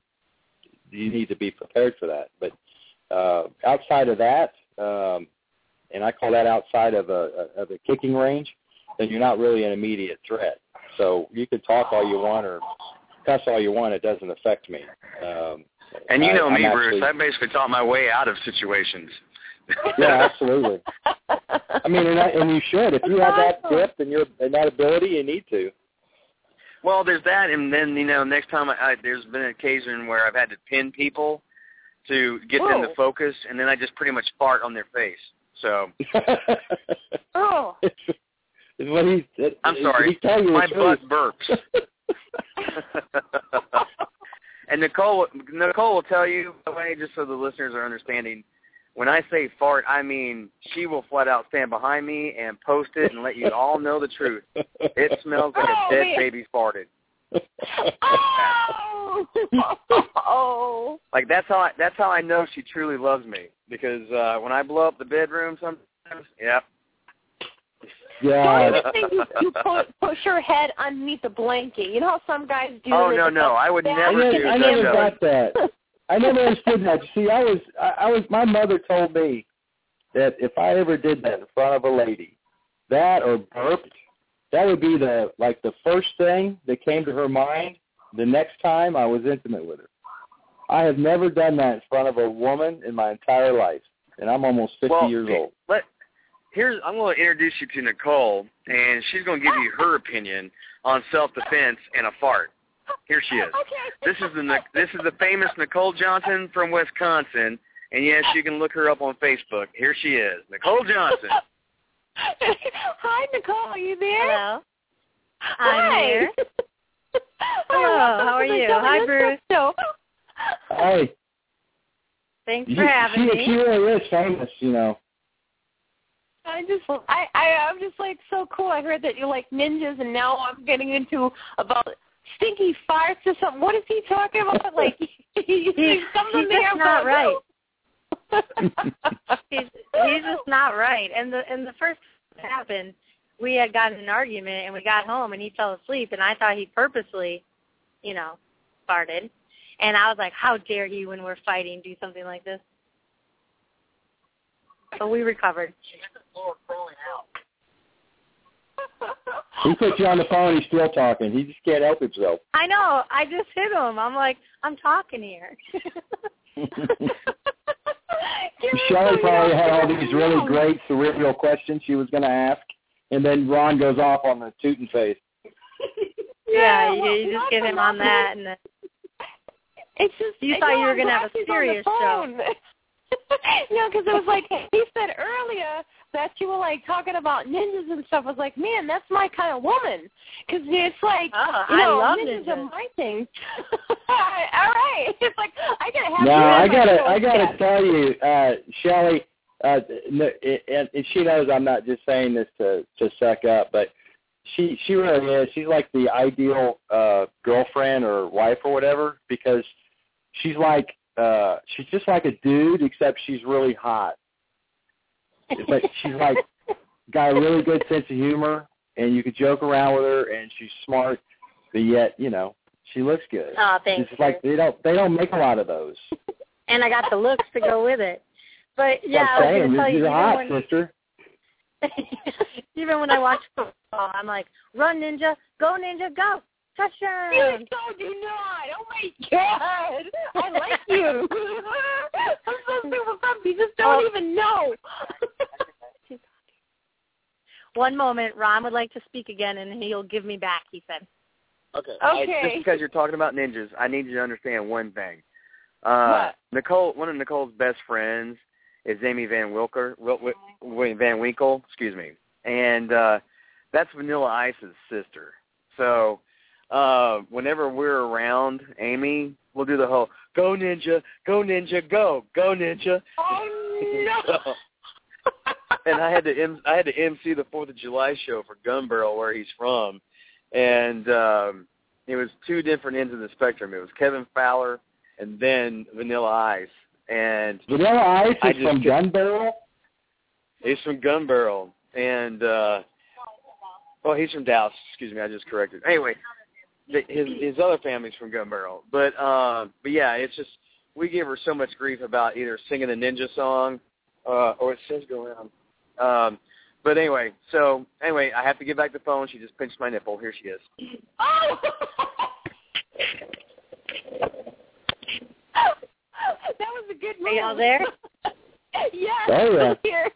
you need to be prepared for that. But uh, outside of that, um, and I call that outside of a, of a kicking range, then you're not really an immediate threat. So you can talk all you want or cuss all you want. It doesn't affect me. Um, And you know I, me, I'm Bruce. actually, I basically taught my way out of situations. Yeah, absolutely. I mean, and, I, and you should. If you have that gift and, your, and that ability, you need to. Well, there's that, and then, you know, next time I, I there's been an occasion where I've had to pin people to get them Whoa. to focus, and then I just pretty much fart on their face. So Oh. It's, it's what he, it, I'm sorry, he's telling you my the butt truth. burps. And Nicole, Nicole will tell you, by the way, just so the listeners are understanding, when I say fart, I mean she will flat out stand behind me and post it and let you all know the truth. It smells like Oh, a dead man. baby farted. Oh. Oh. Like that's how I, that's how I know she truly loves me, because uh, when I blow up the bedroom sometimes, yeah. Don't Yeah. even think you, you put, push your head underneath the blanket. You know how some guys do Oh, this? no, no, I would Yeah. never I do never, I that. never Joe. got that. I never understood that. See, I was, I, I was. My mother told me that if I ever did that in front of a lady, that or burped, that would be the like the first thing that came to her mind the next time I was intimate with her. I have never done that in front of a woman in my entire life, and I'm almost fifty well, years old. Let, here's I'm going to introduce you to Nicole, and she's going to give you her opinion on self-defense and a fart. Here she is. Okay. This is the this is the famous Nicole Johnson from Wisconsin, and yes, you can look her up on Facebook. Here she is, Nicole Johnson. Hi, Nicole. Are you there? Hello. Hi. I'm here. Hello, welcome how are to the you? Shelly Hi, Nunchuck Bruce. Show. Hey, Thanks you, for having she, me. she really is famous, you know. I just, I, I, I'm just like so cool. I heard that you're like ninjas, and now I'm getting into about stinky farts or something. What is he talking about? Like he, he, He's, something he's there just not about right. you. He's he's just not right. And the and the first time it happened, we had gotten in an argument, and we got home, and he fell asleep, and I thought he purposely, you know, farted. And I was like, how dare he, when we're fighting, do something like this? but we recovered. He put you on the phone. He's still talking. He just can't help himself. I know. I just hit him. I'm like, I'm talking here. Shelley probably had all these really great cerebral questions she was going to ask, and then Ron goes off on the tootin' face. Yeah, you, you just get him on that, and then it's just you I thought know, you were going to have a Rocky's serious on the show. No, because it was like he said earlier that you were like talking about ninjas and stuff. I was like, man, that's my kind of woman. Because it's like, oh, you know, I love ninjas, ninjas are my thing. All right, it's like I gotta have. No, you I as my gotta, show I gotta guest. tell you, uh, Shelley, uh, and, and she knows I'm not just saying this to to suck up, but she she really is. She's like the ideal uh, girlfriend or wife or whatever, because she's like. Uh, she's just like a dude, except she's really hot. But she's like got a really good sense of humor, and you could joke around with her, and she's smart, but yet, you know, she looks good. Oh, thanks. It's like they don't they don't make a lot of those. And I got the looks to go with it. But yeah, I'm I was saying, going to tell you, you're even hot, when, sister. even when I watch football, I'm like, run, ninja, go, ninja, go. Touchdown. You so do not. Oh, my God. I like you. I'm so super pumped. You just don't Oh. even know. One moment. Ron would like to speak again, and he'll give me back, he said. Okay. Okay. I, just because you're talking about ninjas, I need you to understand one thing. Uh, What? Nicole, one of Nicole's best friends is Amy Van Wilker, Wil, Wil, Van Winkle, excuse me, and uh, that's Vanilla Ice's sister. So uh, whenever we're around Amy, we'll do the whole "Go Ninja, Go Ninja, Go, Go Ninja." Oh, no. So, and I had to M- I had to M C the Fourth of July show for Gun Barrel, where he's from, and um, it was two different ends of the spectrum. It was Kevin Fowler and then Vanilla Ice. And Vanilla Ice I is just from could- Gun Barrel? He's from Gun Barrel, and uh, well, he's from Dallas. Excuse me, I just corrected. Anyway, the, his his other family's from Gun Barrel, but uh, but yeah, it's just we give her so much grief about either singing a ninja song, uh, or it says go around. Um, but anyway, so anyway, I have to get back the phone. She just pinched my nipple. Here she is. Oh! That was a good move. Are y'all there? Yes, Oh, yeah. I'm here.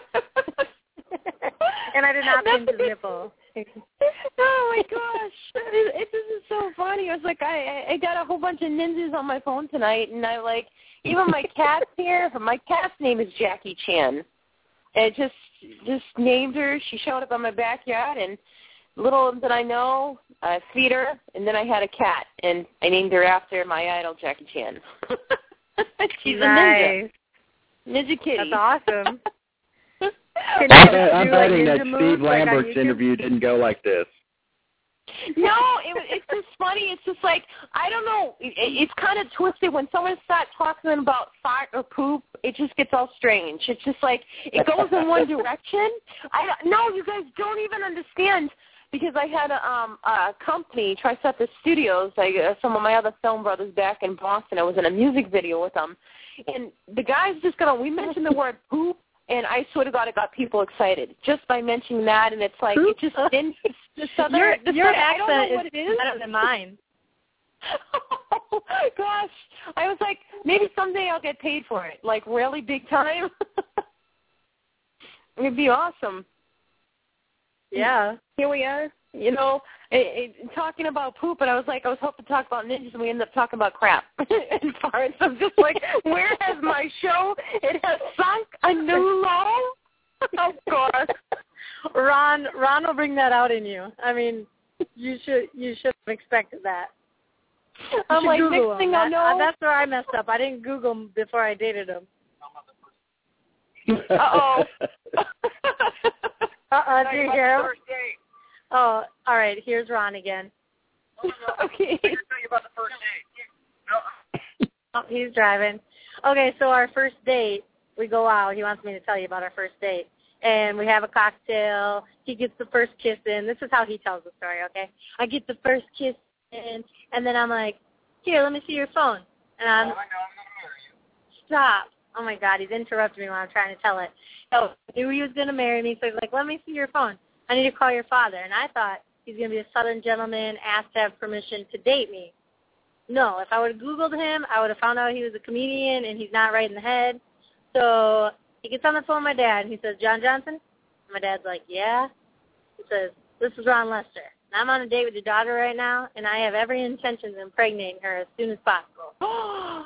And I did not That's pinch his a good- nipple. Oh my gosh, it, it, this is so funny. I was like, I I got a whole bunch of ninjas on my phone tonight, and I like even my cat's here. My cat's name is Jackie Chan. And it just just named her. She showed up in my backyard, and little did I know, I feed her, and then I had a cat, and I named her after my idol, Jackie Chan. She's nice. a ninja. Ninja kitty. That's awesome. Can I'm, you bet- I'm do, like, betting that ninja Steve moves, like, on Lambert's YouTube? interview didn't go like this. No, it, it's just funny. It's just like, I don't know. It, it's kind of twisted. When someone starts talking about fart or poop, it just gets all strange. It's just like, it goes in one direction. I No, you guys don't even understand. Because I had a, um, a company, Triceptus Studios, I, uh, some of my other film brothers back in Boston. I was in a music video with them. And the guy's just going to, we mentioned the word poop, and I swear to God, it got people excited just by mentioning that. And it's like, it just didn't, the southern, Your, the your southern, I don't know accent what is it is. better than mine. Oh, gosh. I was like, maybe someday I'll get paid for it, like really big time. It'd be awesome. Yeah. Here we are, you know, it, it, talking about poop, and I was like, I was hoping to talk about ninjas, and we ended up talking about crap and farts. I'm just like, where has my show? It has sunk a new low. Oh God, Ron, Ron will bring that out in you. I mean, you should you should have expected that. You I'm should like, Google next thing him. I That- know, uh, that's where I messed up. I didn't Google him before I dated him. Uh-oh. Uh-uh, do you hear him? Oh, all right. Here's Ron again. Okay. Oh, he's driving. Okay, so our first date, we go out. He wants me to tell you about our first date. And we have a cocktail. He gets the first kiss in. This is how he tells the story, okay? I get the first kiss in, and then I'm like, here, let me see your phone. And I'm, stop. Oh, my God, he's interrupting me while I'm trying to tell it. So he knew he was going to marry me, so he's like, let me see your phone. I need to call your father. And I thought he's going to be a Southern gentleman, asked to have permission to date me. No, if I would have Googled him, I would have found out he was a comedian and he's not right in the head. So he gets on the phone with my dad, and he says, John Johnson? And my dad's like, yeah. He says, this is Ron Lester. And I'm on a date with your daughter right now, and I have every intention of impregnating her as soon as possible. Oh,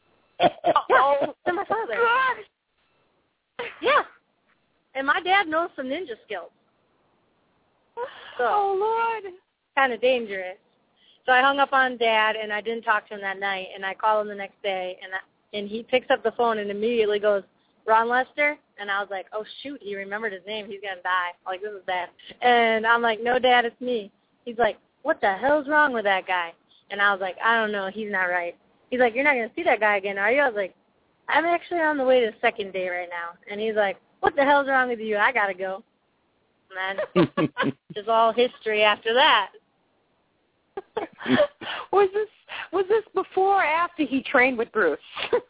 to my father. Yeah. And my dad knows some ninja skills. So, oh, Lord. Kind of dangerous. So I hung up on Dad, and I didn't talk to him that night, and I called him the next day, and I, and he picks up the phone and immediately goes, Ron Lester? And I was like, oh, shoot, he remembered his name. He's going to die. Like, this is bad. And I'm like, no, Dad, it's me. He's like, what the hell's wrong with that guy? And I was like, I don't know. He's not right. He's like, you're not going to see that guy again, are you? I was like, I'm actually on the way to the second date right now. And he's like, what the hell's wrong with you? I got to go. And then just all history after that. was this was this before or after he trained with Bruce?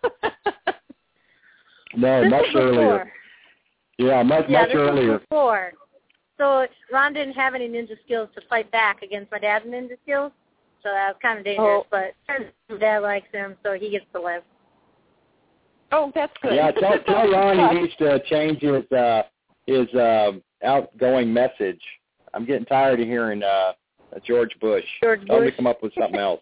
No, this much earlier. Yeah, much yeah, much this earlier. Was before. So Ron didn't have any ninja skills to fight back against my dad's ninja skills, so that was kind of dangerous. Oh. But my dad likes him, so he gets to live. Oh, that's good. Yeah, tell, tell Ron he needs to change his uh, his um, outgoing message. I'm getting tired of hearing uh, George Bush. George Tell him Bush. to come up with something else.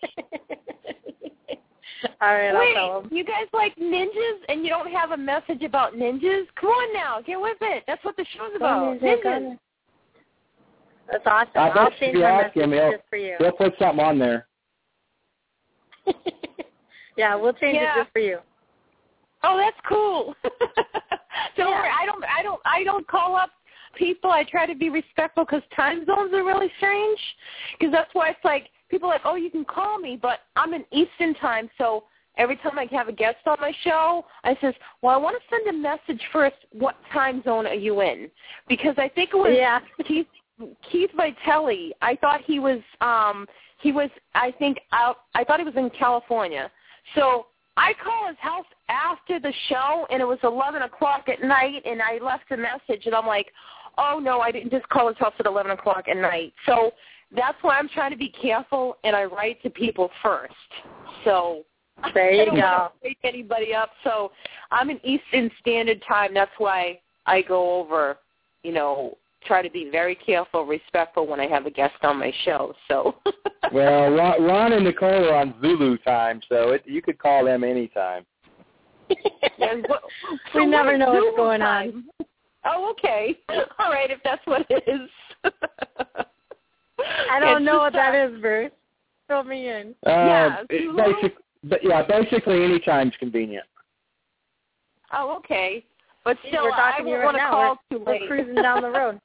All right, Wait, I'll tell him. you guys like ninjas and you don't have a message about ninjas? Come on now, get with it. That's what the show's about. Ninja, Ninjas. That's awesome. I I'll bet change if you my ask message him, he'll, just for you. he'll put something on there. Yeah, we'll change Yeah. it just for you. Oh, that's cool. Don't worry, I don't, I don't, I don't call up people. I try to be respectful because time zones are really strange. Because that's why it's like people are like, oh, you can call me, but I'm in Eastern time, so every time I have a guest on my show, I says, well, I want to send a message first. What time zone are you in? Because I think it was Yeah. Keith Keith Vitelli. I thought he was, um, he was, I think out. I thought he was in California. So I call his house after the show, and it was eleven o'clock at night, and I left a message, and I'm like, oh, no, I didn't just call his house at eleven o'clock at night. So that's why I'm trying to be careful, and I write to people first. So There you I don't go. want to wake anybody up. So I'm in Eastern Standard Time. That's why I go over, you know, try to be very careful, respectful when I have a guest on my show. So. Well, Ron, Ron and Nicole are on Zulu time, so it, you could call them anytime. And what, We so never what know is what's Zulu going time? Oh, okay. All right, if that's what it is. I don't It's know just, what that uh, is, Bruce. Fill me in. Uh, Yeah, it Zulu? basic, but yeah, basically any time's convenient. Oh, okay. But still, We're I talking to you won't right want to now. call We're, too we're late. cruising down the road.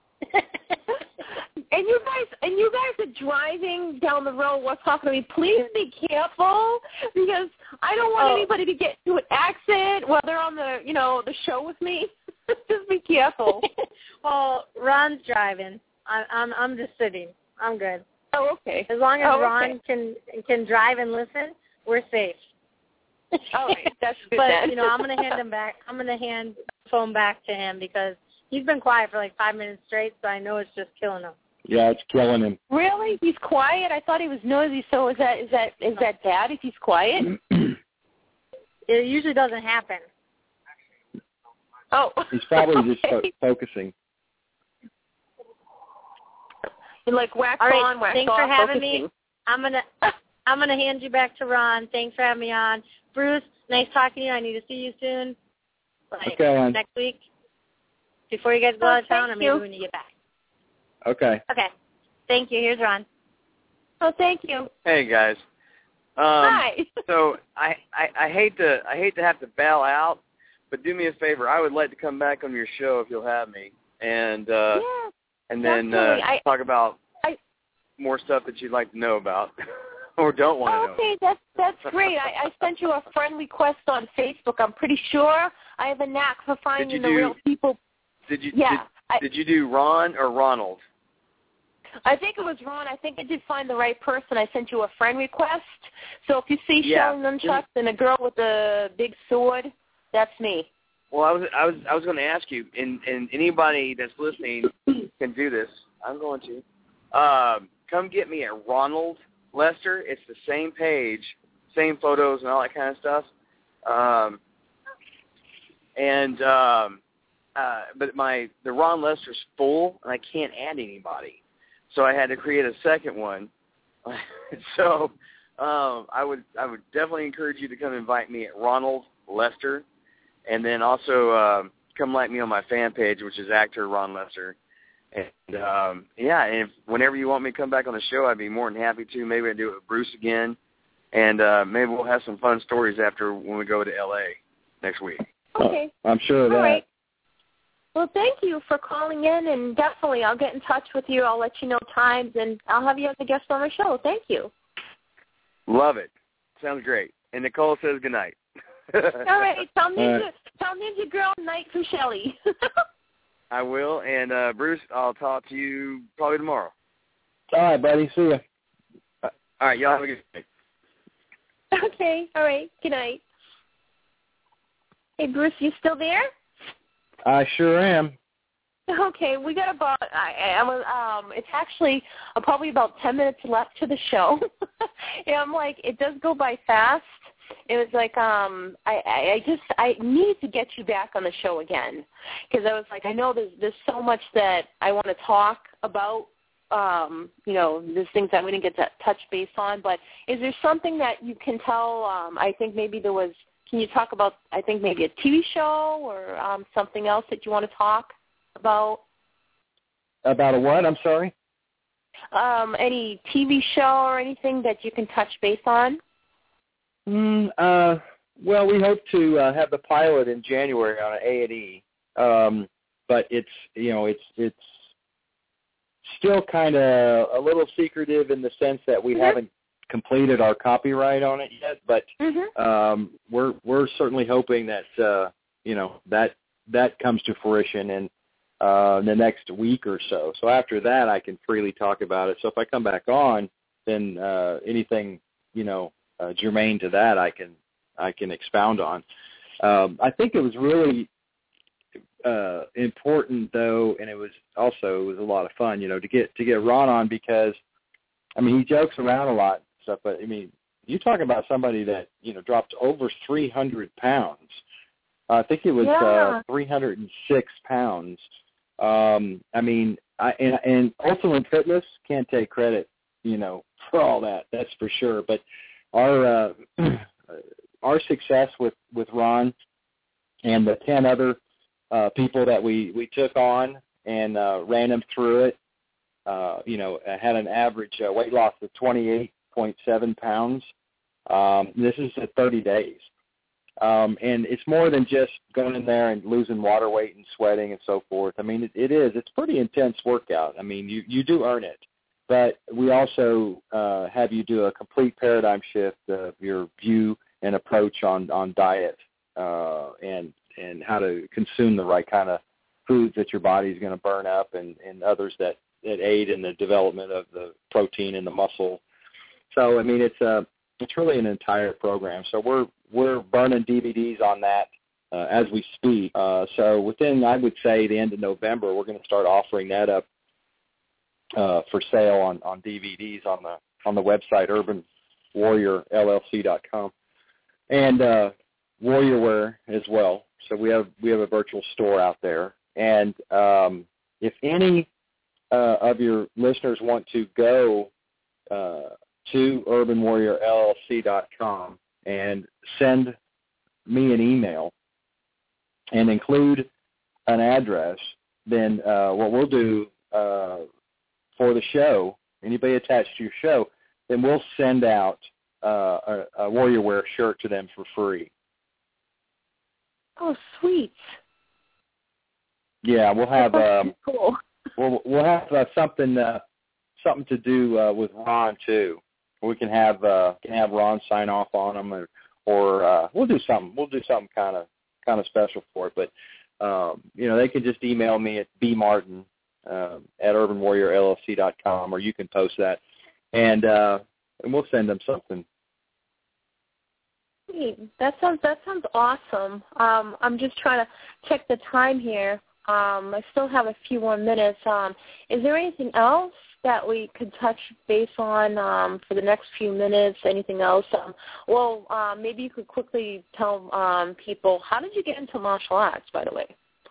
And you guys, and you guys are driving down the road. What's talking to me? Please be careful because I don't want Oh. anybody to get into an accident while they're on the, you know, the show with me. Just be careful. Well, Ron's driving. I, I'm I'm just sitting. I'm good. Oh, okay. As long as Oh, Ron okay. can can drive and listen, we're safe. All right, that's good But then. you know, I'm gonna hand him back. I'm gonna hand the phone back to him because he's been quiet for like five minutes straight. So I know it's just killing him. Yeah, it's killing him. Really? He's quiet? I thought he was noisy. So is that is that is that bad if he's quiet? It usually doesn't happen. Oh, He's probably just okay. fo- focusing. You like wax All right, on, wax thanks off, for having focusing. me. I'm gonna I'm gonna hand you back to Ron. Thanks for having me on, Bruce. Nice talking to you. I need to see you soon. Like Okay, hon. next week, before you guys go Oh, out of town, or thank maybe you. when you get back. Okay. Okay. Thank you. Here's Ron. Oh, thank you. Hey guys. Um, Hi. So I, I I hate to I hate to have to bail out, but do me a favor. I would like to come back on your show if you'll have me, and uh, Yeah. and then uh, definitely. I- talk about I- more stuff that you'd like to know about or don't want to Oh, know. okay, that's that's great. I, I sent you a friend request on Facebook. I'm pretty sure I have a knack for finding you the do- real people. Did you Yeah, did, I, did you do Ron or Ronald? I think it was Ron. I think I did find the right person. I sent you a friend request. So if you see Yeah. Shelly Nunchucks and a girl with a big sword, That's me. Well, I was I was I was going to ask you, and and anybody that's listening can do this. I'm going to um, come get me at Ronald Lester. It's the same page, same photos and all that kind of stuff. Um, and um, uh, but my the Ron Lester's full, and I can't add anybody, so I had to create a second one. so um, I would I would definitely encourage you to come invite me at Ronald Lester. And then also uh, come like me on my fan page, which is actor Ron Lester. And, um, yeah, and if, whenever you want me to come back on the show, I'd be more than happy to. Maybe I'd do it with Bruce again. And uh, maybe we'll have some fun stories after when we go to L A next week. Okay. Oh, I'm sure of that. All right. Well, thank you for calling in, and definitely I'll get in touch with you. I'll let you know times, and I'll have you as a guest on the show. Thank you. Love it. Sounds great. And Nicole says good night. All right. Tell Ninja, right. tell Ninja Girl night from Shelly. I will. And, uh, Bruce, I'll talk to you probably tomorrow. All right, buddy. See ya. All right. Y'all have a good night. Okay. All right. Good night. Hey, Bruce, you still there? I sure am. Okay, we got about. I, I was. Um, it's actually uh, probably about ten minutes left to the show, and I'm like, it does go by fast. It was like, um, I, I, I just, I need to get you back on the show again, because I was like, I know there's, there's so much that I want to talk about. Um, you know, there's things that we didn't get to touch base on. But is there something that you can tell? Um, I think maybe there was. Can you talk about? I think maybe a T V show or um, something else that you want to talk about? About a what? I'm sorry? Um, any T V show or anything that you can touch base on? Mm, uh, well, we hope to uh, have the pilot in January on A and E, um, but it's you know it's it's still kind of a little secretive in the sense that we mm-hmm. haven't completed our copyright on it yet. But mm-hmm. um, we're we're certainly hoping that uh, you know that that comes to fruition in uh, the next week or so. So after that, I can freely talk about it. So if I come back on, then uh, anything you know. Uh, germane to that, I can I can expound on. Um, I think it was really uh, important, though, and it was also it was a lot of fun, you know, to get to get Ron on because, I mean, he jokes around a lot and stuff, but I mean, you talk about somebody that you know dropped over three hundred pounds. Uh, I think it was yeah. uh, three hundred six pounds. Um, I mean, I, and, and Ultimate Fitness can't take credit, you know, for all that. That's for sure, but. Our uh, our success with, with Ron and the ten other uh, people that we, we took on and uh, ran them through it, uh, you know, had an average uh, weight loss of twenty-eight point seven pounds. Um, this is at thirty days. Um, and it's more than just going in there and losing water weight and sweating and so forth. I mean, it, it is. It's a pretty intense workout. I mean, you, you do earn it. But we also uh, have you do a complete paradigm shift of your view and approach on, on diet uh, and and how to consume the right kind of foods that your body is going to burn up and, and others that, that aid in the development of the protein in the muscle. So, I mean, it's a, it's really an entire program. So we're we're burning D V Ds on that uh, as we speak. Uh, so within, I would say, the end of November, we're going to start offering that up Uh, for sale on, on D V Ds on the on the website urban warrior L L C dot com and uh, Warrior Wear as well. So we have we have a virtual store out there. And um, if any uh, of your listeners want to go uh, to urban warrior L L C dot com and send me an email and include an address, then uh, what we'll do. Uh, for the show, anybody attached to your show, then we'll send out uh, a, a Warrior Wear shirt to them for free. Oh, sweet. Yeah, we'll have um, cool. we'll we'll have uh, something uh, something to do uh, with Ron too. We can have uh, can have Ron sign off on them, or or uh, we'll do something. We'll do something kind of kind of special for it. But um, you know, they can just email me at b martin Uh, at urban warrior L L C dot com, or you can post that, and uh, and we'll send them something. Sweet. That sounds that sounds awesome. Um, I'm just trying to check the time here. Um, I still have a few more minutes. Um, is there anything else that we could touch base on um, for the next few minutes? Anything else? Um, well, um, maybe you could quickly tell um, people, how did you get into martial arts, by the way?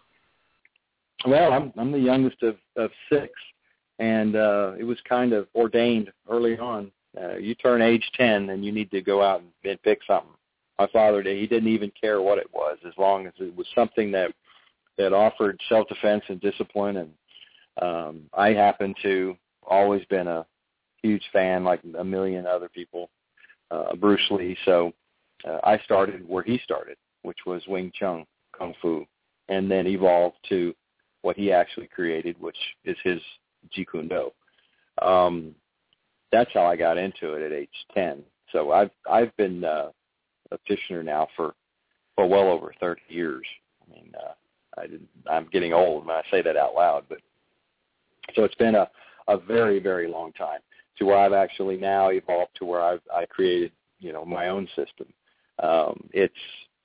Well, I'm I'm the youngest of, of six, and uh, it was kind of ordained early on. Uh, you turn age ten, and you need to go out and, and pick something. My father did. He didn't even care what it was, as long as it was something that that offered self-defense and discipline. And um, I happen to always been a huge fan, like a million other people, uh, Bruce Lee. So uh, I started where he started, which was Wing Chun Kung Fu, and then evolved to what he actually created, which is his Jeet Kune Do. Um, that's how I got into it at age ten. So I've I've been uh, a practitioner now for, for well over thirty years. I mean, uh, I didn't, I'm getting old when I say that out loud, but so it's been a, a very, very long time to where I've actually now evolved to where I've I created, you know, my own system. Um, it's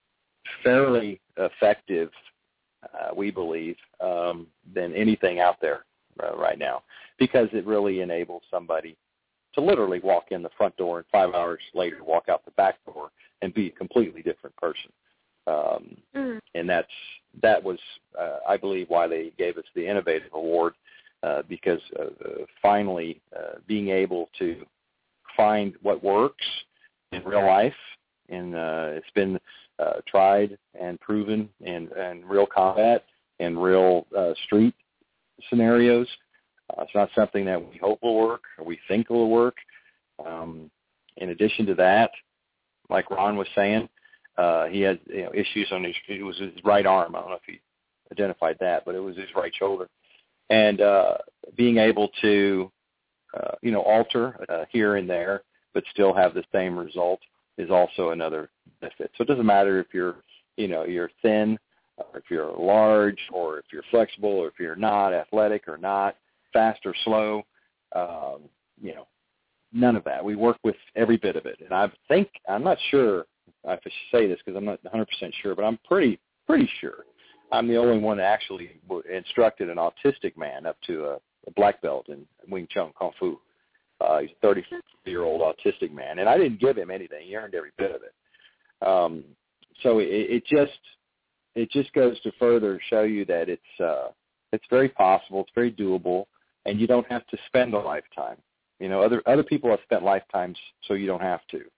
fairly effective, uh, we believe, um, than anything out there uh, right now, because it really enables somebody to literally walk in the front door and five hours later walk out the back door and be a completely different person. Um, mm. And that's that was, uh, I believe, why they gave us the Innovative Award, uh, because uh, uh, finally uh, being able to find what works in real life, and uh, it's been uh, tried and proven in, in real combat and real uh, street scenarios. Uh, it's not something that we hope will work or we think will work. Um, in addition to that, like Ron was saying, uh, he had you know, issues on his, it was his right arm. I don't know if he identified that, but it was his right shoulder. And uh, being able to, uh, you know, alter uh, here and there, but still have the same result is also another benefit. So it doesn't matter if you're, you know, you're thin, or if you're large, or if you're flexible, or if you're not athletic or not, fast or slow, um, you know, none of that. We work with every bit of it. And I think, I'm not sure if I should say this because I'm not one hundred percent sure, but I'm pretty, pretty sure I'm the only one that actually instructed an autistic man up to a, a black belt in Wing Chun Kung Fu. Uh, he's a thirty-year-old autistic man, and I didn't give him anything. He earned every bit of it. Um, so it, it just it just goes to further show you that it's uh, it's very possible, it's very doable, and you don't have to spend a lifetime. You know, other other people have spent lifetimes, so you don't have to.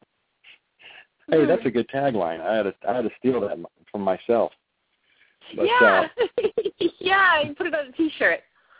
Hey, that's a good tagline. I had to I had to steal that from myself. But, yeah, uh, yeah, you put it on a T-shirt.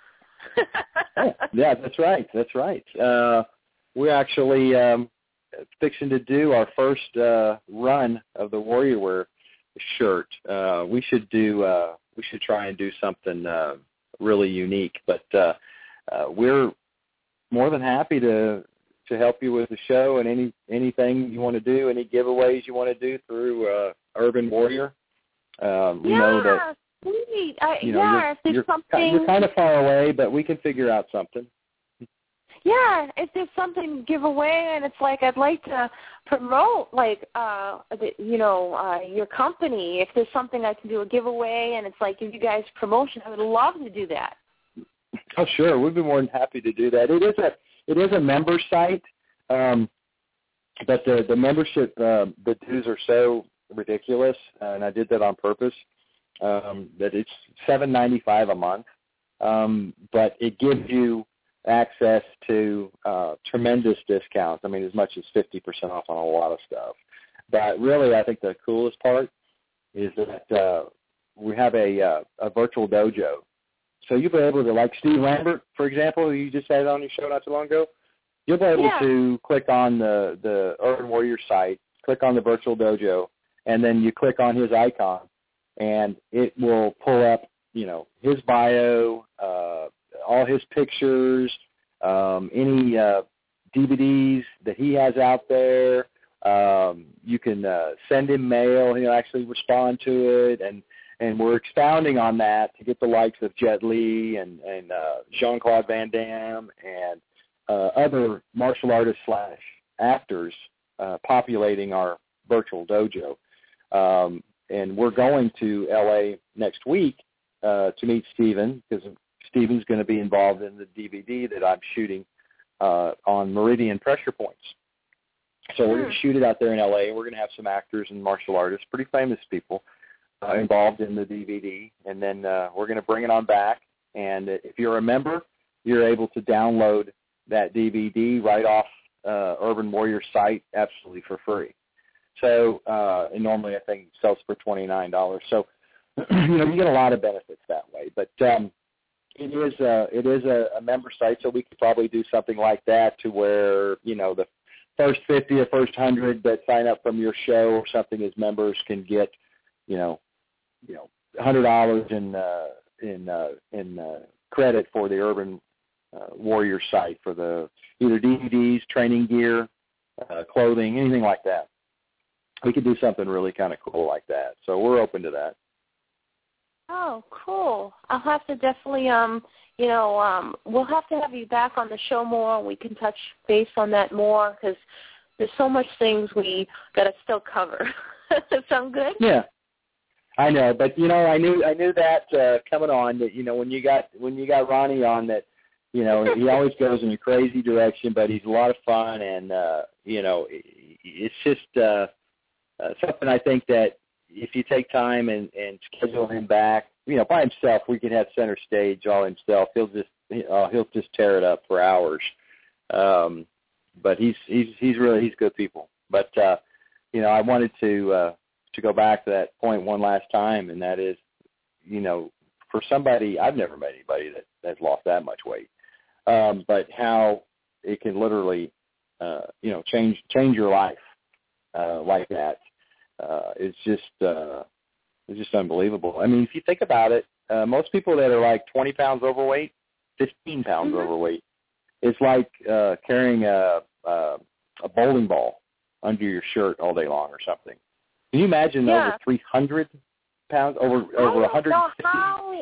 Yeah, that's right. That's right. Uh, we're actually um, fixing to do our first uh, run of the Warrior Wear shirt. Uh, we should do. Uh, we should try and do something uh, really unique. But uh, uh, we're more than happy to to help you with the show and any anything you want to do, any giveaways you want to do through uh, Urban Warrior. Um, we yeah, know that. Sweet. I, you know, yeah, you're, if there's you're, something, you're kind of far away, but we can figure out something. Yeah, if there's something to give away, and it's like I'd like to promote, like, uh, the, you know, uh, your company. If there's something I can do a giveaway, and it's like give you guys promotion, I would love to do that. Oh, sure, we'd be more than happy to do that. It is a it is a member site, um, but the the membership uh, the dues are so ridiculous, uh, and I did that on purpose. Um, that it's seven ninety-five a month, um, but it gives you access to uh, tremendous discounts. I mean, as much as fifty percent off on a lot of stuff. But really, I think the coolest part is that uh, we have a uh, a virtual dojo. So you'll be able to, like Steve Lambert, for example, who you just had on your show not too long ago, you'll be able yeah. to click on the, the Urban Warrior site, click on the virtual dojo, and then you click on his icon, and it will pull up, you know, his bio, uh, all his pictures, um, any uh, D V Ds that he has out there. Um, you can uh, send him mail. He'll actually respond to it, and and we're expounding on that to get the likes of Jet Li and, and uh, Jean-Claude Van Damme and uh, other martial artists slash actors uh, populating our virtual dojo. Um, and we're going to L A next week uh, to meet Steven, because Steven's going to be involved in the D V D that I'm shooting uh, on Meridian Pressure Points. So we're going to shoot it out there in L A. We're going to have some actors and martial artists, pretty famous people, uh, involved in the D V D. And then uh, we're going to bring it on back. And if you're a member, you're able to download that D V D right off uh, Urban Warrior's site absolutely for free. So uh, and normally I think it sells for twenty-nine dollars. So, you know, you get a lot of benefits that way. But um, it is, a, it is a, a member site, so we could probably do something like that to where, you know, the first fifty or first one hundred that sign up from your show or something as members can get, you know, you know, one hundred dollars in uh, in uh, in uh, credit for the Urban uh, Warrior site for the either D V Ds, training gear, uh, clothing, anything like that. We could do something really kind of cool like that. So we're open to that. Oh, cool. I'll have to definitely, um, you know, um, we'll have to have you back on the show more, and we can touch base on that more, because there's so much things we got to still cover. Sound good? Yeah. I know, but you know, I knew I knew that uh, coming on that, you know, when you got when you got Ronnie on, that, you know, he always goes in a crazy direction, but he's a lot of fun, and uh, you know, it's just uh, uh, something I think that if you take time and, and schedule him back, you know, by himself, we could have center stage all himself. He'll just uh, he'll just tear it up for hours. Um, but he's he's he's really he's good people. But uh, you know, I wanted to. Uh, to go back to that point one last time, and that is, you know, for somebody, I've never met anybody that has lost that much weight, um, but how it can literally, uh, you know, change change your life uh, like that uh, is just uh, it's just unbelievable. I mean, if you think about it, uh, most people that are like twenty pounds overweight, fifteen pounds mm-hmm. overweight, it's like uh, carrying a, a a bowling ball under your shirt all day long or something. Can you imagine yeah. over three hundred pounds, over over one hundred fifty? How,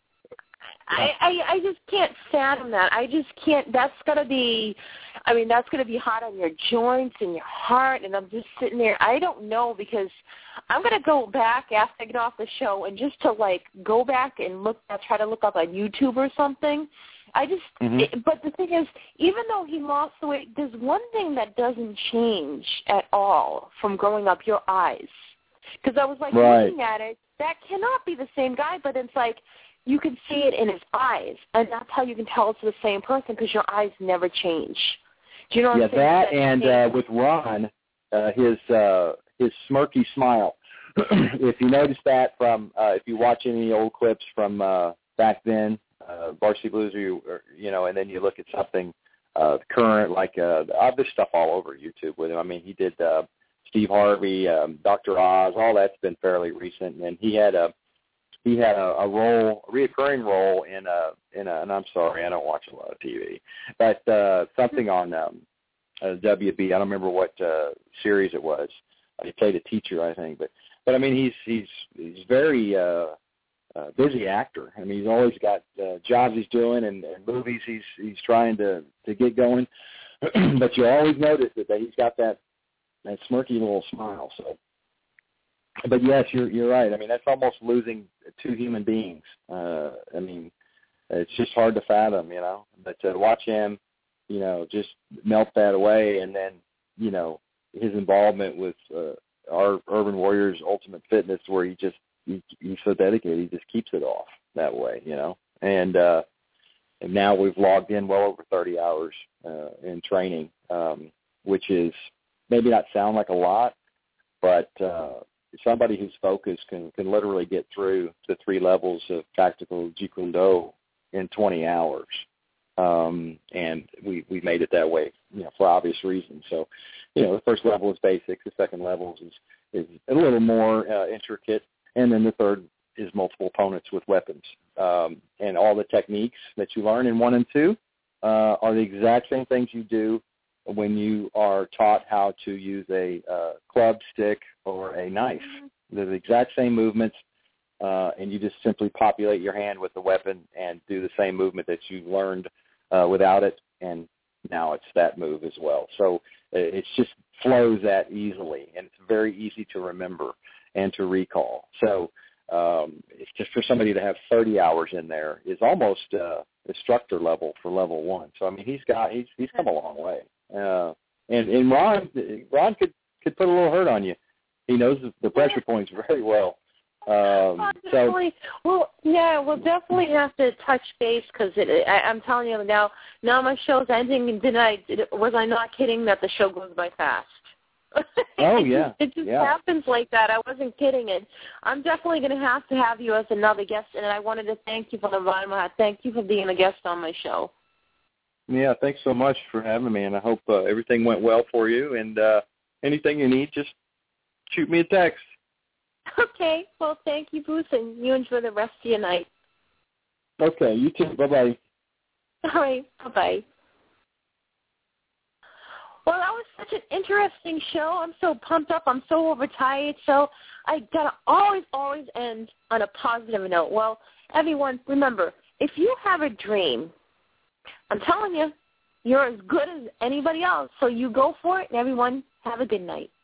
I, I I just can't fathom that. I just can't. That's gonna be, I mean, that's gonna be hard on your joints and your heart. And I'm just sitting there. I don't know, because I'm gonna go back after I get off the show and just to like go back and look. I'll try to look up on YouTube or something. I just, mm-hmm. it, but the thing is, even though he lost the weight, there's one thing that doesn't change at all from growing up: your eyes. Because I was like right. looking at it, that cannot be the same guy, but it's like you can see it in his eyes, and that's how you can tell it's the same person, because your eyes never change. Do you know what yeah, I'm saying? that, that and uh, with Ron, uh, his uh, his smirky smile. If you notice that from, uh, if you watch any old clips from uh, back then, uh, Varsity Blues, or you, or, you know, and then you look at something uh, current, like uh, there's stuff all over YouTube with him. I mean, he did uh, Steve Harvey, um, Doctor Oz, all that's been fairly recent, and he had a he had a, a role, a reoccurring role in a in a. And I'm sorry, I don't watch a lot of T V, but uh, something on um, uh, W B. I don't remember what uh, series it was. He played a teacher, I think, but but I mean, he's he's he's very uh, uh, busy actor. I mean, he's always got uh, jobs he's doing and, and movies he's he's trying to to get going. But you always notice that, that he's got that that smirky little smile. So, but yes, you're you're right. I mean, that's almost losing two human beings. Uh, I mean, it's just hard to fathom, you know. But to watch him, you know, just melt that away, and then, you know, his involvement with uh, our Urban Warriors Ultimate Fitness, where he just he, he's so dedicated, he just keeps it off that way, you know. And uh, and now we've logged in well over thirty hours uh, in training, um, which is maybe not sound like a lot, but uh, somebody who's focused can, can literally get through the three levels of tactical Jeet Kune Do in twenty hours. Um, and we, we made it that way, you know, for obvious reasons. So, you know, the first level is basic. The second level is, is a little more uh, intricate. And then the third is multiple opponents with weapons. Um, and all the techniques that you learn in one and two uh, are the exact same things you do when you are taught how to use a uh, club, stick, or a knife. They're the exact same movements, uh, and you just simply populate your hand with the weapon and do the same movement that you learned uh, without it, and now it's that move as well. So it just flows that easily, and it's very easy to remember and to recall. So um, it's just for somebody to have thirty hours in there is almost uh, instructor level for level one. So I mean, he's got he's he's come a long way. Uh, and and Ron Ron could could put a little hurt on you. He knows the pressure points very well. Um, so well, yeah, we'll definitely have to touch base because I'm telling you now. Now my show's ending, and did I did, was I not kidding that the show goes by fast? Oh yeah, it just yeah. happens like that. I wasn't kidding, and I'm definitely going to have to have you as another guest. And I wanted to thank you for the bottom. Thank you for being a guest on my show. Yeah, thanks so much for having me, and I hope uh, everything went well for you. And uh, anything you need, just shoot me a text. Okay. Well, thank you, Bruce, and you enjoy the rest of your night. Okay. You too. Bye-bye. All right. Bye-bye. Well, that was such an interesting show. I'm so pumped up. I'm so overtired. So I got to always, always end on a positive note. Well, everyone, remember, if you have a dream, I'm telling you, you're as good as anybody else. So you go for it, and everyone, have a good night.